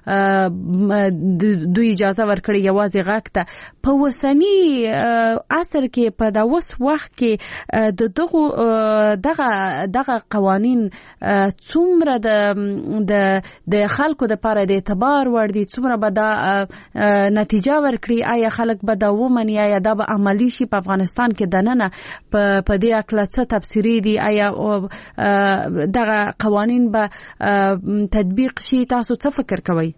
دوی اجازه ورکړي یوازې غږ ته. په وسنی عصر کې په دا وس وخت کې د دغه دغه دغه قوانین څومره د د د خلکو د لپاره د اعتبار ور دي، څومره به دا نتیجه ورکړي؟ آیا خلک به دا ومني؟ آیا دا به عملی شي په افغانستان کې دننه په دې اکل څه تفسیری دي؟ آیا دغه قوانین به تطبیق شي؟ تاسو څه فکر کوئ؟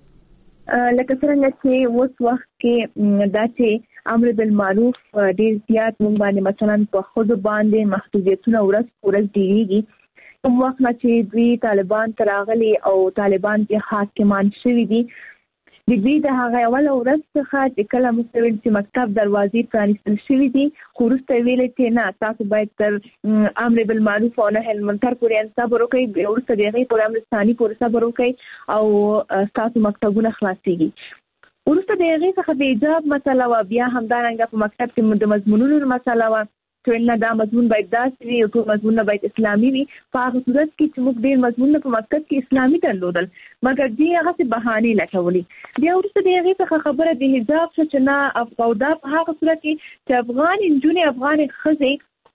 لکه څنګه چې اوس وخت کې دا چې امر بالمعروف ډیر زیات مونږ باندې مثلا په خود باندې محدودیتونه ورځ ورځ ډیریږي. کوم وخت چې دوی طالبان تراغلي او طالبان په حاکمان شوي دي د دې د هغه اول ورځ څخه چې کله مستویل چې مکتب دروازې پرانیستل شوي دي خو وروسته ویل چې نه تاسو باید تر امر بالمعروف او نهي عن المنکر پورې صبر وکړئ، وروسته د هغې پورې امر ثاني پورې صبر وکړئ او تاسو مکتبونه خلاصېږي. وروسته د هغې څخه د حجاب مسله وه، بیا همدارنګه په مکتب کې د مضمونونو مسله وه چې نه دا مضمون باید داسې وي او ټول مضمونونه باید اسلامي وي. په هغه صورت کې چې موږ ډېر مضمونونه په مکتب کې اسلامي درلودل مګر دوی هغسې بهانې لټولې. بیا وروسته د هغې څخه خبره د حجاب شوه چې نه او دا په هغه صورت کې چې افغان نجونې افغانې ښځې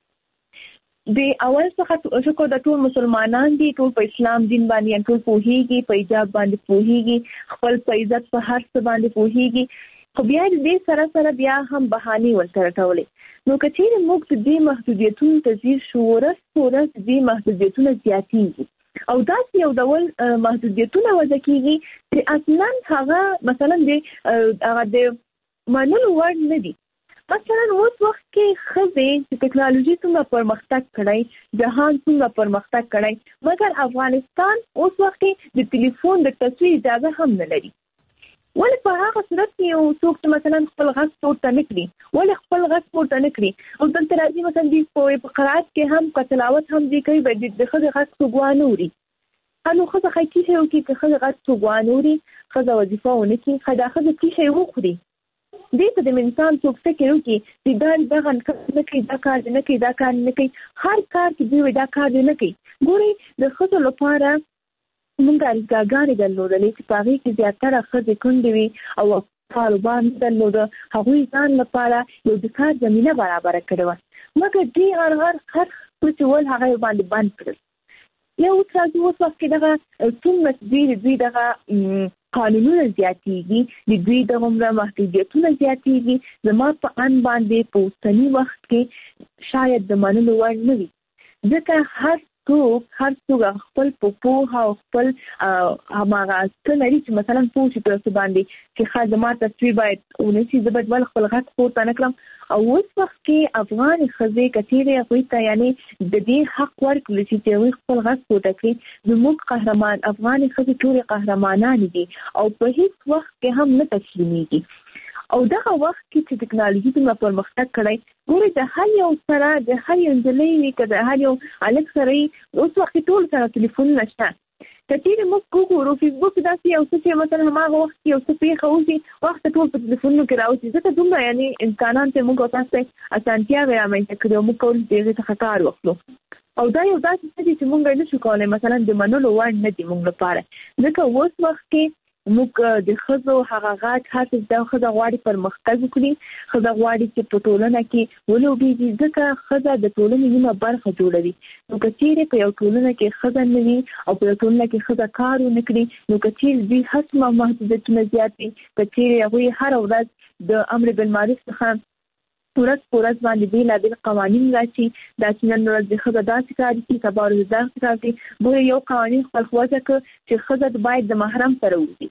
د اول څخه شکر د ټول مسلمانان دي، ټول په اسلام دین باندې ټول پوهیږي، په حجاب باندې پوهیږي، خپل په عزت په هر څه باندې پوهیږي. خو بیا دې سره سره بیا هم بهانې ورته راټولې. نو که چېرې موږ د دې محدودیتونو ته ځیر شو ورځ په ورځ دې محدودیتونه زیاتېږي او داسې یو ډول محدودیتونه وضع کېږي چې اصلا هغه مثلا د هغه د منلو وړ نه دي. مثلا اوس وخت کې ښځې چې ټکنالوژي څومره پرمختګ کړی، جهان څومره پرمختګ کړی، مګر افغانستان اوس وخت کې د ټلیفون د تصویر اجازه هم نه لري. ولې په هغه صورت کې یو څوک چې مثلا خپل غږ پورته نه کړي، ولې خپل غږ پورته نه کړي او دلته راځي مثلا دوی په قرائت کې هم که تلاوت هم دوی کوي باید د ښځې غږ څوک وانه اوري. نو ښځه ښایي کیښې وکړي، که ښځه غږ څوک وانه اوري، ښځه وظیفه ونه کړي، ښه دا ښځه کیښې وخوري دې ته د انسان څوک فکر وکړي چې دا دغه نه کوي دا کار نه کوي دا کار نه کوي هر کار کې دوی دا کار نه کوي. ګوري د ښځو لپاره موږ اړتیاګانې درلودلې چې په هغې کې زیاتره ښځې کونډې وي او کاروبار نه درلوده. هغوی ځان لپاره یو د کار زمینه برابره کړې وه، مګر دوی هر هر هر څه چې ول هغه یې باندې بند کړل. یا اوس راځي اوس وخت کې دغه څومره چې دوی دوی دغه قانونونه زیاتېږي، د دوی دغومره محدودیتونه زیاتېږي، زما په ان باندې په اوسني وخت کې شاید د منلو وړ نه وي، ځکه هر څوک هر څوک خپل په پوهه او خپل هماغه څه لري چې مثلا پوه شي په څه باندې چې ښه زما تصویر باید ونشي، زه باید ولې خپل غږ پورته نه کړم. او اوس وخت کې افغان ښځې که چېرې هغوی ته یعنې د دې حق ورکړل شي چې هغوی خپل غږ پورته کړي، زموږ قهرمان افغان ښځې ټولې قهرمانانې دي او په هیڅ وخت کې هم نه تسلیمېږي. او دغه وخت کې چې ټکنالوژي دومره پرمختګ کړی، ګورئ د هر یو سره د هر یو نجلۍ وي که د هر یو هلک سره وي، اوس وخت کې ټول سره تلیفونونه شته. که چېرې موږ وګورو فیسبوک داسې یو څه چې مثلا هماغه وخت کې یو څه پېښه وشي وخت ټول په تلیفونونو کې راوځي، ځکه دومره یعنې انسانان ته موږ او تاسو ته اسانتیاوې رامنځته کړي او موږ کولی د هغې څخه کار واخلو. او دا یو داسې څه دي چې موږ یې نشو کولی مثلا د منلو وړ نه دي موږ لپاره، ځکه اوس وخت کې موږ د ښځو هغه غږ هر څه د ښځه غواړي پرمختګ وکړي، ښځه غواړي چې په ټولنه کې ولوبېږي، ځکه ښځه د ټولنې نیمه برخه جوړوي. نو که چېرې په یو ټولنه کې ښځه نه وي او په یو ټولنه کې ښځه کار ونه کړي، نو که چېرې دوی هڅه محدودیتونه زیات وي، که چېرې هغوی هره ورځ د امر بالمعروف څخه ورځ په ورځ باندې بېلابېل قوانین راشي، دا چې نن ورځ د ښځه داسې کار کوي، سبا ورځ داسې کار کوي. ګورې یو قوانین خپل وضع کړ چې ښځه باید د محرم سره وځي.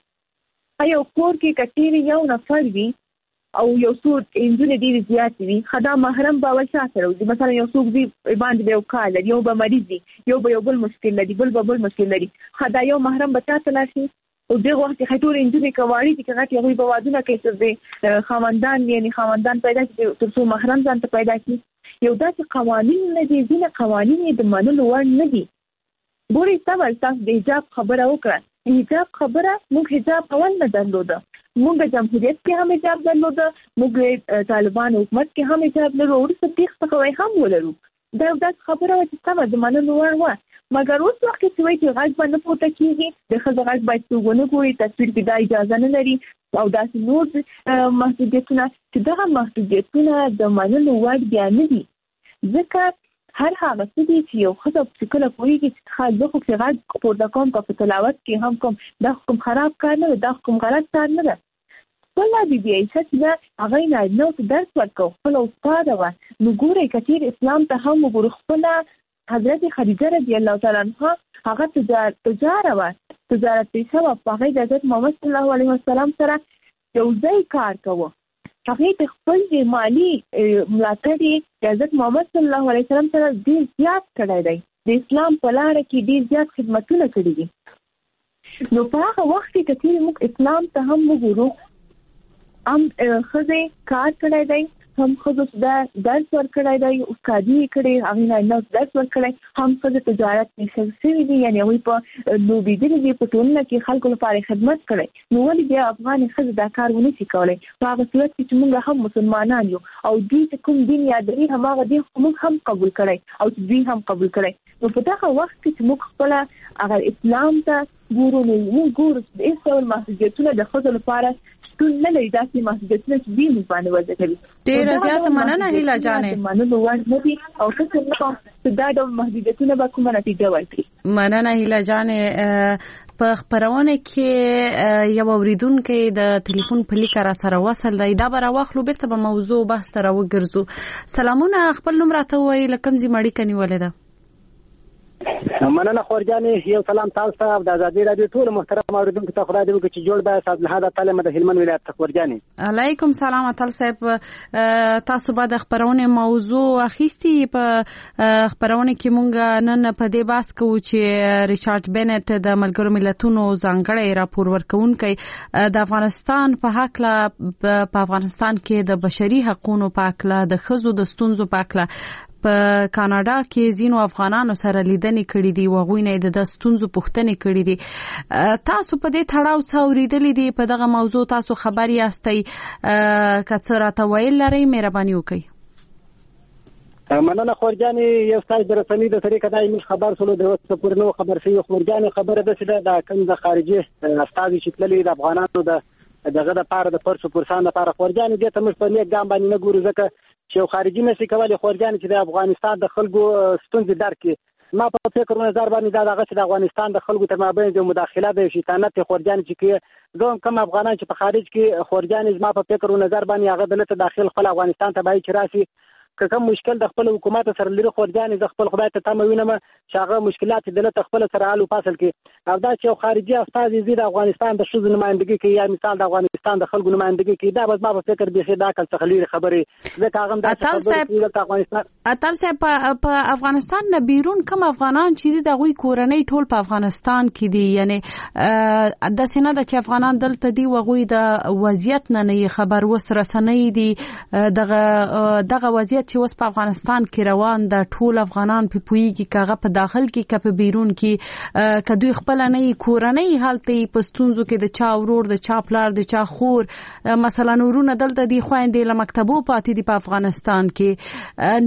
یو کور کې که چېرې یو نفر وي او یو څو نجونې ډېرې زیاتې وي، ښه دا محرم به اول چا سره وځي؟ مثلا یو څوک وي باندې به یو کار لري، یو به مریض وي، یو به یو بل مشکل لري، بل به بل مشکل لري، ښه دا یو محرم به چا ته لاړ شي؟ او دغه وخت کې ټولې نجونې که واړې دي که غټې هغوی به وادونه کوي چې د خاوندان یعنې خاوندان پیدا کړي تر څو محرم ځان ته پیدا کړي. یو داسې قوانین نه دي، ځینې قوانین یې د منلو وړ نه دي. ګورئ صبر، تاسو د حجاب خبره وکړه، د حجاب خبره موږ حجاب اول نه درلوده، موږ جمهوریت کې هم حجاب درلوده، موږ طالبان حکومت کې هم حجاب لرو، وروسته تېښ څخه هم ولرو. دا یو داسې خبره وه چې سمه د منلو وړ وه. مګر اوس وخت کې چې وایي چې غږ به نه پورته کېږي، د ښځې غږ باید څوک ونه ګوري، تصویر کې دا اجازه نه لري او داسې نور محدودیتونه چې دغه محدودیتونه د منلو وړ بیا نه دي، ځکه هر هغه څه دي چې یو ښځه چې کله پوهېږي چې ښه زه خو چې غږ پورته کوم که په تلاوت کې هم کوم، دا کوم خراب کار نه ده، دا کوم غلط کار نه ده. خپله بیبي عایشه چې ده هغې نارینهو ته درس ورکوه، خپله استاده وه. نو ګورئ که چېرې اسلام ته هم وګورو، خپله حضرت خدیجه رضی الله تعالی عنها هغه تجاره وه، تجارت پیشه وه، په هغې د حضرت محمد صلی الله علیه وسلم سره یو ځای کار کوه. هغې د خپل د مالي ملاتړ یې د حضرت محمد صلی الله علیه وسلم سره ډېر زیات کړی دی، د اسلام په لاره کې ډېر زیات خدمتونه کړي دي. نو په هغه وخت کې که چېرې موږ اسلام ته هم وګورو، هم ښځې کار کړی دی، هم ښځو ته درس ورکړی دی، استادي یې کړې، هغې نارینهو ته درس ورکړی، هم ښځې تجارت پیشه شوي دي، یعنې هغوی په لوبېدلي دي، په ټولنه کې خلکو لپاره خدمت کړی. نو ولې بیا افغانې ښځې دا کار ونه شي کولی؟ په هغه صورت کې چې موږ هم مسلمانان یو او دوی چې کوم دین یادوي هماغه دین خو موږ هم قبول کړی او چې دوی هم قبول کړی. نو په دغه وخت کې چې موږ خپله هغه اسلام ته ګورو، نو موږ ګورو چې هېڅ ډول محدودیتونه د ښځو لپاره شتون نه لري، داسې محدودیتونه چې دوی موږ باندې وضع کوي. ډېره زیاته مننه هیله جانې. منلو وړ نه دي او فکر نه کوم چې دا ډول محدودیتونه به کومه نتیجه ورکړي. مننه هیله جانې. په خپرونه کې یو اوریدونکی د ټلیفون په لیک را سره وصل دی، دا به راواخلو بیرته به موضوع بحث ته راوګرځو. سلامونه، خپل نوم راته ووایئ، له کوم ځای اړیکه نیولې ده؟ مننه خورجانې، یو سلام تاسو ته او د ازادي راډیو ټول محترم اوریدونکو ته. خدای دې وکړي چې جوړ به صاحب الحاده تعلیم د هلمند ولایت ته. خورجانې علیکم سلام اتل صاحب، تاسو به د خبرونه موضوع اخیستی. په خبرونه کې مونږ نن په دې بحث کوو چې ریچارډ بنت د ملګرو ملتونو ځانګړی راپور ورکونکی د افغانستان په حق په افغانستان کې د بشري حقوقو په اړه، د ښځو د ستونزو په اړه په کاناډا کې ځینو افغانانو سره لیدنې کړې دي او غوښنه د ستونزو پوښتنې کړې دي. تاسو په دې تړاو څه اوریدلې دي؟ په دغه موضوع تاسو خبر یاستئ؟ که څه راته ویل لرئ مهرباني وکړئ. مننه خورجانې. یو ستاسو د رسنۍ د طریقه دا موږ خبر سولو د وڅ پورې نو خبر شي. خورجانې خبره ده چې د کوم د خارجي استازي چې تللي د افغانانو د دغه د پاره د پرسو پرسان لپاره خورجانې دې ته موږ په نیک ګام باندې نه ګورو، ځکه چې یو خارجي نشي کولای خورجانې چې د افغانستان د خلکو ستونزې درک کړي. ما په فکر نظر باندې دا دغه چې د افغانستان د خلکو تر مابین د مداخله د شیطانت خورجانې چې کې دوم کم افغانان چې په خارج کې خورجانې ما په فکر نظر باندې هغه دلته داخل خپل افغانستان ته بای چې راشي که کوم مشکل د خپل حکومت سره لري خورجانې ز خپل خدای ته تمه وینم چې هغه مشکلات دلته خپل سره حل وپاسل کې. او دا چې خارجي استازي زی د افغانستان د شوز نمائندګي کوي یا مثال د افغانستان د خلکو نمائندګي کوي، دا به ما په فکر به دا کل څه خلیری خبره ځکه هغه د افغانستان اتل صاحب په افغانستان نه بیرون کوم افغانان چې د غوي کورنۍ ټول په افغانستان کې دي، یعنی د سینه د چې افغانان دلته دي او غوي د وضعیت نه نه خبر وسره سنې دي دغه دغه وضعیت چې اوس په افغانستان کې روان د ټول افغانان په پویږي کغه په داخل کې کپ بیرون کې کدوې خپل نه کورنۍ حالت په ستونزو کې د چا ورور د چا پلار د چا خور مثلا ورونه دلته دی خويندې له مکتبو پاتې دي په افغانستان کې.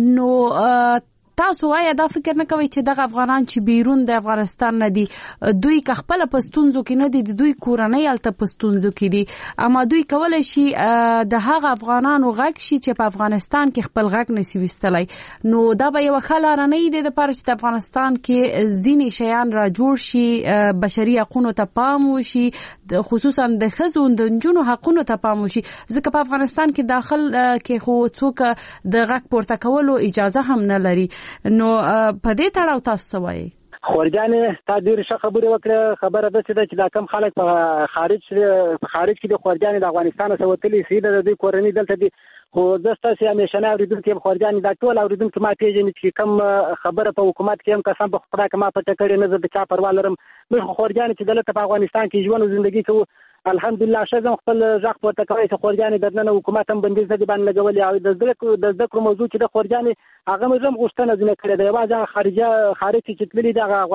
نو تاسو آیا دا فکر نه کوئ چې دغه افغانان چې بیرون د افغانستان نه دي دوی که خپل پښتونزو کې نه دي دوی کورنۍ الته پښتونزو کې دي، اما دوی کولای شي د هغه افغانانو غږ شي چې په افغانستان کې خپل غږ نسی وستلای. نو دا به یو خلاره نه دی د پاره چې د افغانستان کې ځینې شیان را جوړ شي، بشري حقوقو ته پام وشي، خصوصا د ښځو د نجونو حقوقو ته پام وشي، ځکه په افغانستان کې داخل کې خو څوک د غږ پورته کولو اجازه هم نه لري. نو په دې تړاو تاسو څه وایي؟ خورجانې تا ډېر ښه خبرې وکړه. خبره ده چې دا کم خلک په خارج په خارج کې د خورجانې د افغانستان څخه وتلي سي د دوی کورنۍ دلته دي، خو زستا سي همیشنه اوریدونکو په خورجانې دا ټول اوریدونکو ما پیژنې چې کم خبره په حکومت کې هم قسم په خدای کما پټه کړې نه د چا پروا لرم. موږ خورجانې چې دلته په افغانستان کې ژوند او ژوندۍ کوو الحمدلله شزم خپل ځخ پورته کوي چې خورجانې بدنه حکومت هم بندیز نه دی باندې لګولې او د ذکر د ذکر موضوع چې د خورجانې هغه مزم غوښتنه ځنه کړې ده یوازې خارجه خارج چې تللی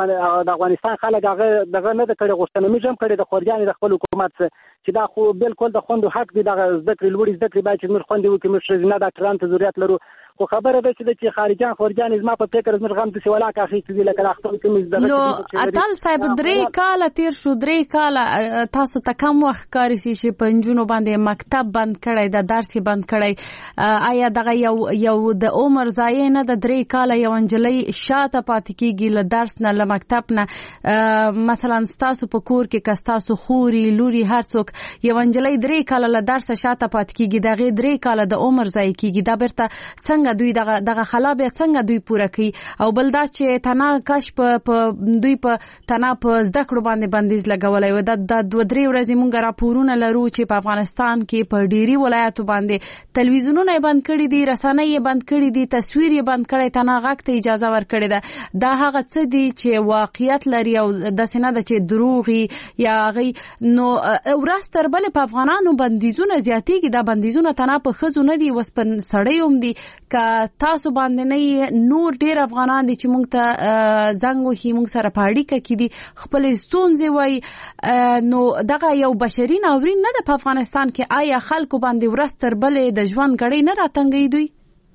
د افغانستان خلک هغه دغه نه د کړې غوښتنه مې هم کړې د خورجانې د خپل حکومت چې دا خو بالکل د خوندو حق دی د ذکر لوړ ذکر باید چې موږ خوندې وکړو موږ نه ډاکټران ته ضرورت لرو. خو خبره ده چې خارجان خورجانې زما په فکر موږ غم د سیوالا کاخې چې لکه راختل کې موږ دغه نو اتل صاحب درې کال تیر شو درې کال تاسو ته کم وخت کاری سي چې پنځونو باندې مکتب بند کړی د درس بند کړی، آیا دغه یو یو د عمر ځای نه د درې کال یو انجلۍ شاته پاتې کیږي له درس نه له مکتب نه؟ مثلا تاسو په کور کې کستاسو خوري لوري هر څوک یو انجلۍ درې کال له درس شاته پاتې کیږي دغه درې کال د عمر ځای کیږي دا برته څنګه دوی دغه دغه خلابه څنګه دوی پوره کوي؟ او بل دا چې تنا کش په دوی په تنا په زده کړو باندې بندیز لګولای و د دوه درې ورځې مونږ راپورونه لرو چې په افغانستان کې په ډيري ولایتو باندې تلویزیونونه بند کړي دي، رسنۍ بند کړي دي، تصویر بند کړي، تنا غږ ته اجازه ور کړي ده. دا هغه څه دي چې واقعیت لري او د سینه د چې دروغي یا غي نو ورستر بل په افغانانو بندیزونه زیاتېږي. دا بندیزونه تنا په خزو نه دي وس په سړی هم دي که تاسو باندې نه نور ډیر افغانان دي چې موږ ته زنګ وهي موږ سره پاړی کې دي خپل ستونزې وای. نو دغه یو بشري ناورین نه ده په افغانستان کې؟ آیا خلکو باندې ورستر بلې د ژوند غړي نه راتنګي دوی؟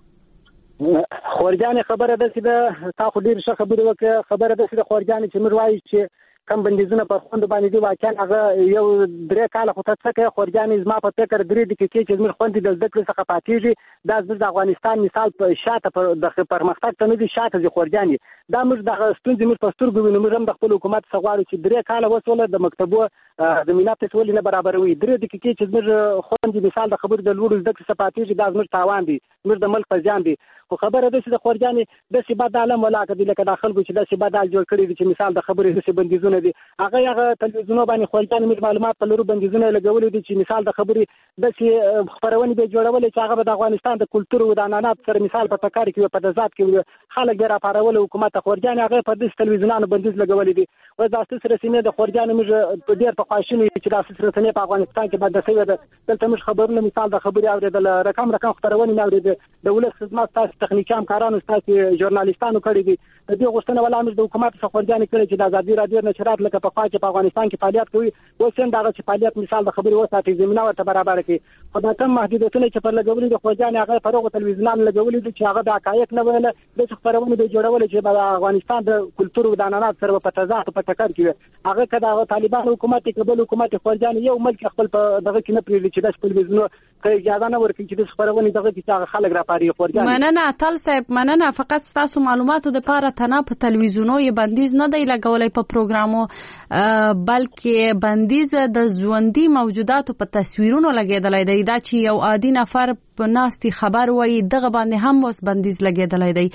خورجانې خبره ده چې تا خو ډیر ښه خبرې وکړه. خبره ده چې خورجانې چې موږ وایو چې کم بندیزونه پر خوند باندې دی واقعا هغه یو درې کال خو ته څه خورجانې زما په فکر درې دقیقې چې موږ خوند د ذکر څخه پاتېږي دا د افغانستان مثال په شاته پر د پرمختګ ته نه دي شاته دي خورجانې دا موږ د ستونزې موږ په سترګو وینو. موږ هم د خپل حکومت څخه غواړو چې درې کال وسوله د مکتبو زمينه په ټول نه برابروي. درې دقیقې چې موږ خوند مثال د خبرو د لوړ ذکر څخه پاتېږي دا موږ تاوان دي موږ د ملک په ځان دي. خو خبره ده چې د خورجانې د سبا عالم ولاکه دي لکه د خلکو چې د سبا دال جوړ کړی دي چې مثال د خبرې د بندیزونه دي هغه هغه تلویزیونو باندې خورجانې معلومات په لورو بندیزونه لګولې دي چې مثال د خبرې د خبرونه به جوړولې چې هغه د افغانستان د کلتور او د عنعنات سره مثال په تکار کې په تضاد کې خلک ډیر افارول حکومت خورجانې هغه په دې تلویزیونانو بندیز لګولې دي. و د اساس رسمي د خورجانې موږ په ډیر په خواشینی چې د اساس رسمي په افغانستان کې باندې شوی ده دلته موږ خبرونه مثال د خبرې اوریدل رقم رقم خبرونه اوریدل د ولس خدمت تاسو زیات تخنیکي همکارانو ستاسو ژورنالیستانو کړي دي. د دې غوښتنه ولا موږ د حکومت څخه خبرګانې کړې چې د ازادي رادیو نشرات لکه په خوا کې په افغانستان کې فعالیت کوي اوس هم دغه فعالیت مثال د خبري وساتي زمينه ورته برابر کړي. خو دا کم محدودیتونه چې پر لګولې د خواجان هغه پر هغه تلویزیونونو لګولې دي چې هغه د حقایق نه ویل د خبرونه د جوړول چې د افغانستان د کلتور او د عنعنات سره په تضاد په ټکر کې هغه کله طالبان حکومت قبل حکومت خواجان یو ملک خپل په دغه کې نه پریږدي چې د تلویزیونونو کې اجازه نه ورکړي چې د خبرونه دغه کې خلک را پاري خواجان. مننه تل صاحب مننه. فقط تاسو معلوماتو د پاره تنه په تلویزیونونو یې بندیز نه دی لګولای په پروګرامو بلکې بندیز د ژوندۍ موجوداتو په تصویرونو لګیدلای دی. دا چې یو عادي نفر په ناستي خبر وایي دغه باندې هم اوس بندیز لګیدلای دی.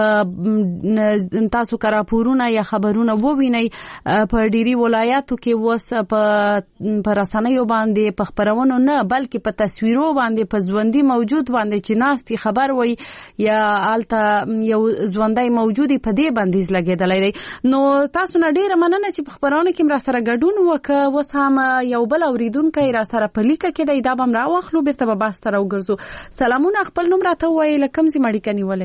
په تاسو کرا پورونه یا خبرونه وویني په ډيري ولایاتو کې اوس په رسنیو باندې په خبرونو نه بلکې په تصویرو باندې په ژوندۍ موجود باندې چې ناستي خبر وایي یا الته یو ژوندۍ موجودي په دې بندیز لګیدلای دی. نو تاسو نه ډیره مننه چې په خبرونه کې را سره ګډون وکړ. اوس هم یو بل اوریدونکو را سره په لیکه کې دی دا بم را واخلو بیرته به بس تر وګرځو. سلامونه خپل نوم راته وایي لکم زی مړی کني ولې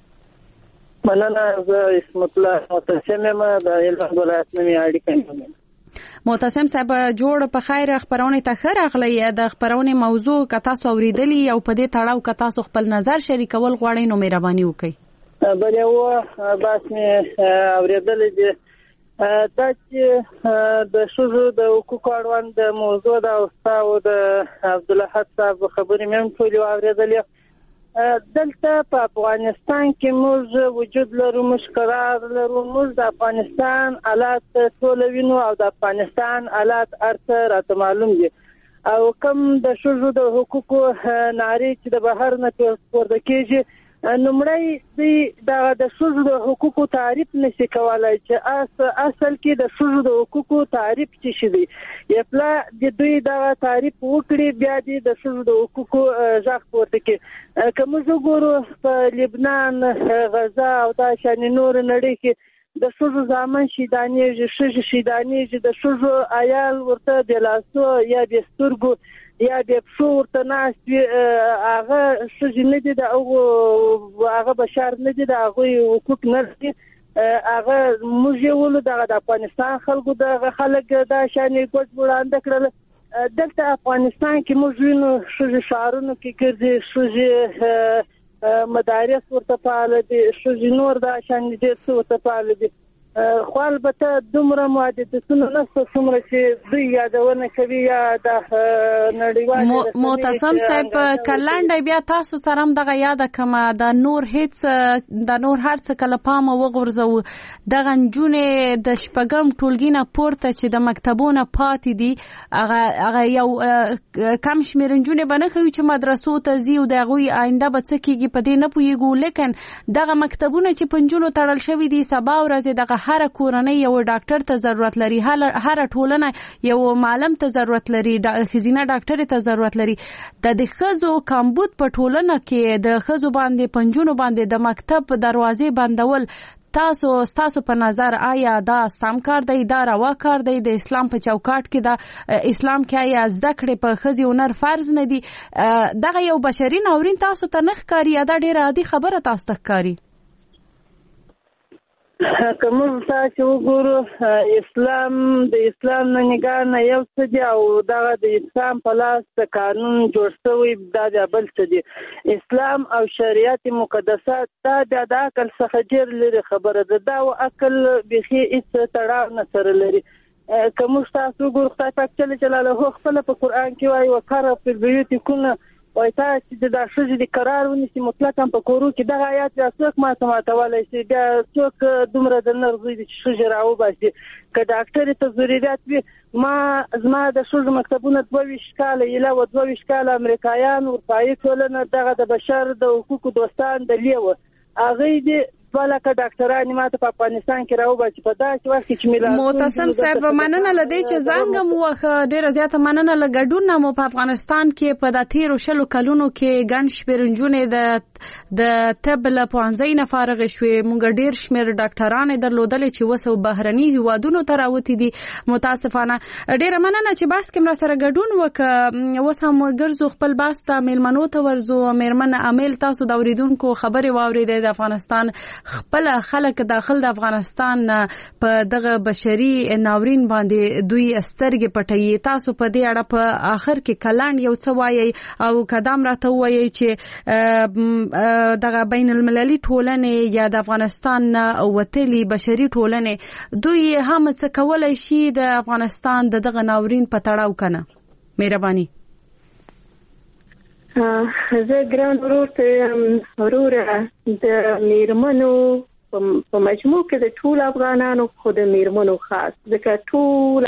مننه. زه اسمت الله معتصم یم د هلمند ولایت نه اړیکه یم. معتصم صاحب جوړ په خیر خبرونه ته خیر اغلی د خبرونه موضوع ک تاسو اوریدلی او په دې تړاو ک تاسو خپل نظر شریکول غواړئ نو مهرباني وکړئ. بل یو بس مې اوریدل دي دا چې د شوزو د حقوقو اړوند موضوع دا او د عبد الله صاحب خبرې مې ټول اوریدلې. دلته په افغانستان کې موږ وجود لرو، موږ قرار لرو، موږ د افغانستان حالات ټول وینو او د افغانستان حالات ارته راته معلوم دي. او کوم د شوزو د حقوقو ناري چې د بهر نه پورته کېږي نمړی د د شوزو د حقوقو تعریف نشي کولای چې اصل کې د شوزو د حقوقو تعریف څه شي دی. یپلا د دوی د تعریف وکړي بیا د شوزو د حقوقو ځخ پورته کې کوم وګورو په لبنان، غزا او دا شان نور نړۍ کې د شوزو ځامن شیدانې شوزو شیدانې د شوزو عیال ورته د لاسو یا د سترګو یا د پښو ورته ناستي هغه شوزې نه دي د هغه هغه بشر نه دي د هغه حقوق نه دي. هغه موږ یو د افغانستان خلکو د خلک دا شانې ګډ وړاندې کړل. دلته افغانستان کې موږ وینو شوزې شهرونو کې ګرځي، شوزې مدارس ورته فعال دي، شوزې نور دا شانې ډېر څه ورته فعال دي. خو البته دومره محدودیتونه نشته څومره چې دوی یادونه کوي یا د نړیوال معتصم صاحب کلنډ بیا تاسو سره هم دغه یاد کما د نور هیڅ د نور هر څه کله پام وغورځو دغه نجونې د شپږم ټولګي نه پورته چې د مکتبونو پاتې دي هغه هغه یو کم شمېر نجونې باندې کوي چې مدرسو ته ځي او دغه آینده به څه کیږي په دې نه پوهیږو. لیکن دغه مکتبونه چې پنځونو تړل شوی دي سبا ورځ دغه هر کورنۍ یو ډاکټر ته ضرورت لري، هر ټولنه یو معلم ته ضرورت لري، خزینه ډاکټر ته ضرورت لري. د ښځو کمبود په ټولنه کې د ښځو باندې پنځونو باندې د مکتب دروازې بندول تاسو تاسو په نظر آیا دا سم کار دی، دا روا کار دی؟ د اسلام په چوکاټ کې دا اسلام کې آیا زده کړې په ښځې او نر فرض نه دي؟ دغه یو بشري ناورین تاسو ته نه ښکاري یا دا ډېره عادي خبره تاسو ته ښکاري؟ که موږ تاسو وګورو اسلام د اسلام نه نگاه نه یو څه دی او دغه د اسلام په لاس د قانون جوړ شوی دا د بل څه دی. اسلام او شریعت مقدسات دا د عقل څخه ډېر لري خبره ده، دا او عقل بيخي هیڅ تړاو نه سره لري. که موږ تاسو وګورو خدای پاک جل جلاله خپل په قرآن کې وایي وکړه په بیوتکونه وای تاسو چې د شوزې د قرار ونیسي مطلقاً په کورو کې دغه آیات بیا څوک ماته ماتولی شي، بیا څوک دومره د نر زوی دي چې شوزې راوباسي. که ډاکټرې ته ضرورت وي ما زما د شوزو مکتبونه دوه ویشت کاله ایله و دوه ویشت کاله امریکایان اروپایي ټولنه دغه د بشر د حقوقو دوستان د لیوه هغوی دي بلکه ډاکټران ماته په افغانستان کې راوباسي په داسې وخت کې چې ملت معتصم صاحب مننه لدی چې زنګ مو وخه ډیره زیاته مننه لګډون مو په افغانستان کې په د تیرو شلو کلونو کې ګڼ شمېر نجونې د د طب له پوهنځي نه فارغ شوې. مونږ ډیر شمیر ډاکټران درلودل چې وسو بهرني هیوادونو ته راوتی دي. متاسفانه ډیر مننه چې باس کې مر سره ګډون وک. وسم ګرځو خپل باس ته میلمنو ته ورزو. میرمن عامل تاسو د اوریدونکو خبري واوریدې د افغانستان خپل خلک داخل د افغانستان په دغه بشري ناورین باندې دوی سترګې پټي. تاسو په دې اړه په اخر کې کلان یو څه وایي او قدم راته وایي چې دغه بین المللي ټولنې یا د افغانستان وتلي بشري ټولنې دوی هم څه کولای شي د افغانستان د دغه ناورین په تړاو کنه. مهرباني. زه ګران ورور ته وروره د میرمنو په مجموع کې د ټول افغانانو خو د میرمنو خاص ځکه ټول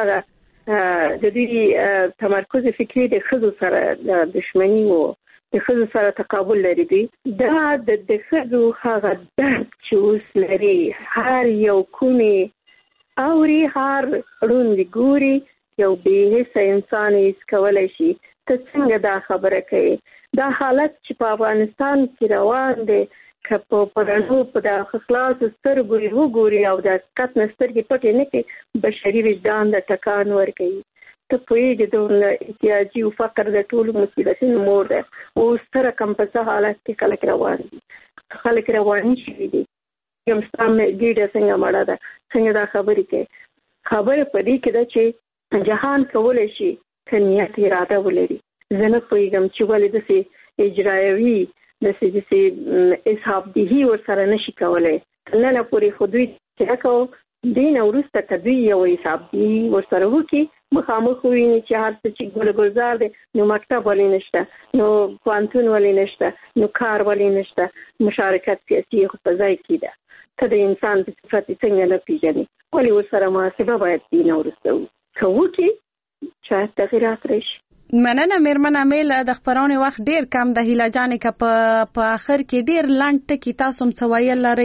د دې تمرکز فکری د خزو سره د دښمنی وو د خزو سره تقابل لري. دي دا د خزو هغه درد چې اوس لري هر یو کومي اوري هر روندي ګوري یو به هیڅ انسان هیڅ کولای شي. ته څنګه دا خبره کوي؟ دا حالت چې په افغانستان کې روان دی که په پرانو په د خلاص سترګو وګوري او د حقیقت نسترګې پټې نه کوي بشري وجدان د ټکان ورکوي. ته پوهېږې د احتیاجي او فقر د ټولو مصیبتونو مور ده. اوس تر کوم په څه حالت کې خلک روان دي خلک روان شوي دي. یم ستا ګیډه څنګه مړه ده څنګه دا خبرې کوي. خبره په دې کې ده چې جهان کولی شي که نیت اراده ولري. زه نه پوهېږم چې ولې داسې اجرایوي داسې داسې حساب دهي ورسره نشي کولی. نن پورې خو دوی چې کوو دې نه وروسته که دوی یو حساب دهي ورسره وکړي مخامخ وویني چې هر څه چې ګل ګلزار دی نو مکتب ولې نشته نو پوهنتون ولې نشته نو کار ولې نشته مشارکت سیاسي خو په ځای کې ده. ته د انسان په صفت څنګه نه پېژنې ولې ورسره محاسبه باید دې نه وروسته که وکړي شاید تغیرات راشي. مننه میرمن عامل د خبرونې وخت ډیر کم د هیله جانې که په په اخر کې ډیر لاند ټکی تاسو هم سوایل لري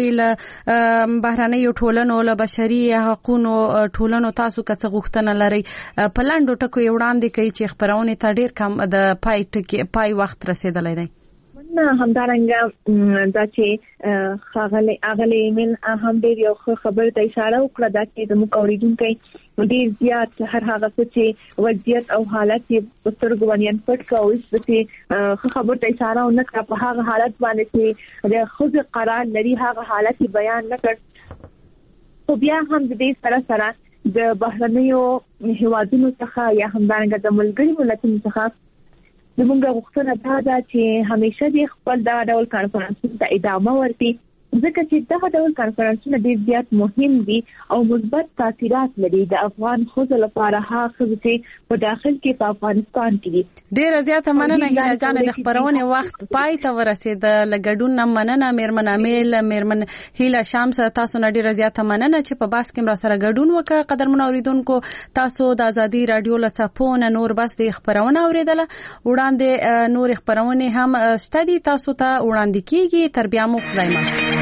ل بهرنیو ټولنو له بشري حقوقو ټولنو تاسو که څه غوښتنه لري په لاندو ټکو یې وړاندې کوي چې خبرونې ته ډیر کم د پای ټکی پای وخت رسیدلی دی. نه همدارنګه دا چې خاغلی اغلی من هم ډیر یو خبر ته اشاره وکړه دا چې د مقاومتونکو ډیر زیات هر هغه څه چې وضعیت او حالت یې په سترګو باندې پټ کاوه چې خبر ته اشاره ونکړه په هغه حالت باندې چې د خود قرار لري هغه حالت بیان نکړ. خو بیا هم د دې سره سره د بهرنیو هیوادونو څخه یا همدارنګه د ملګري ملتونو څخه زموږ غوښتنه دا ده چې همیشه د خپل دا ډول کانفرنسونو ته ادامه ورکړي ځکه چې دغه ډول کانفرنسونه ډیر زیات مهم دي او مثبت تاثیرات لري د افغان ښځو لپاره هغه چې په داخل کې په افغانستان کې دي. ډیر زیات مننه هیله جان د خبرونې وخت پای ته ورسید. لګډون نه مننه میرمن عامل میرمن هیله شامس تاسو نه ډیر زیات مننه چې په باس کې را سره ګډون وکړه. قدرمن اوریدونکو تاسو د ازادي رادیو له صفونه نور بس د خبرونه اوریدله وړاندې نور خبرونه هم ستدي تاسو ته وړاندې کیږي. تر بیا مو خدای مو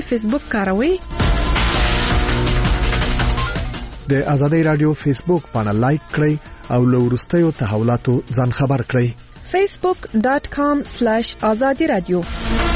فیسبوک کاروئ؟ د آزادۍ رادیو فیسبوک باندې لایک کړئ او له وروستیو تحولاتو ځان خبر کړئ. facebook dot com slash azadi radio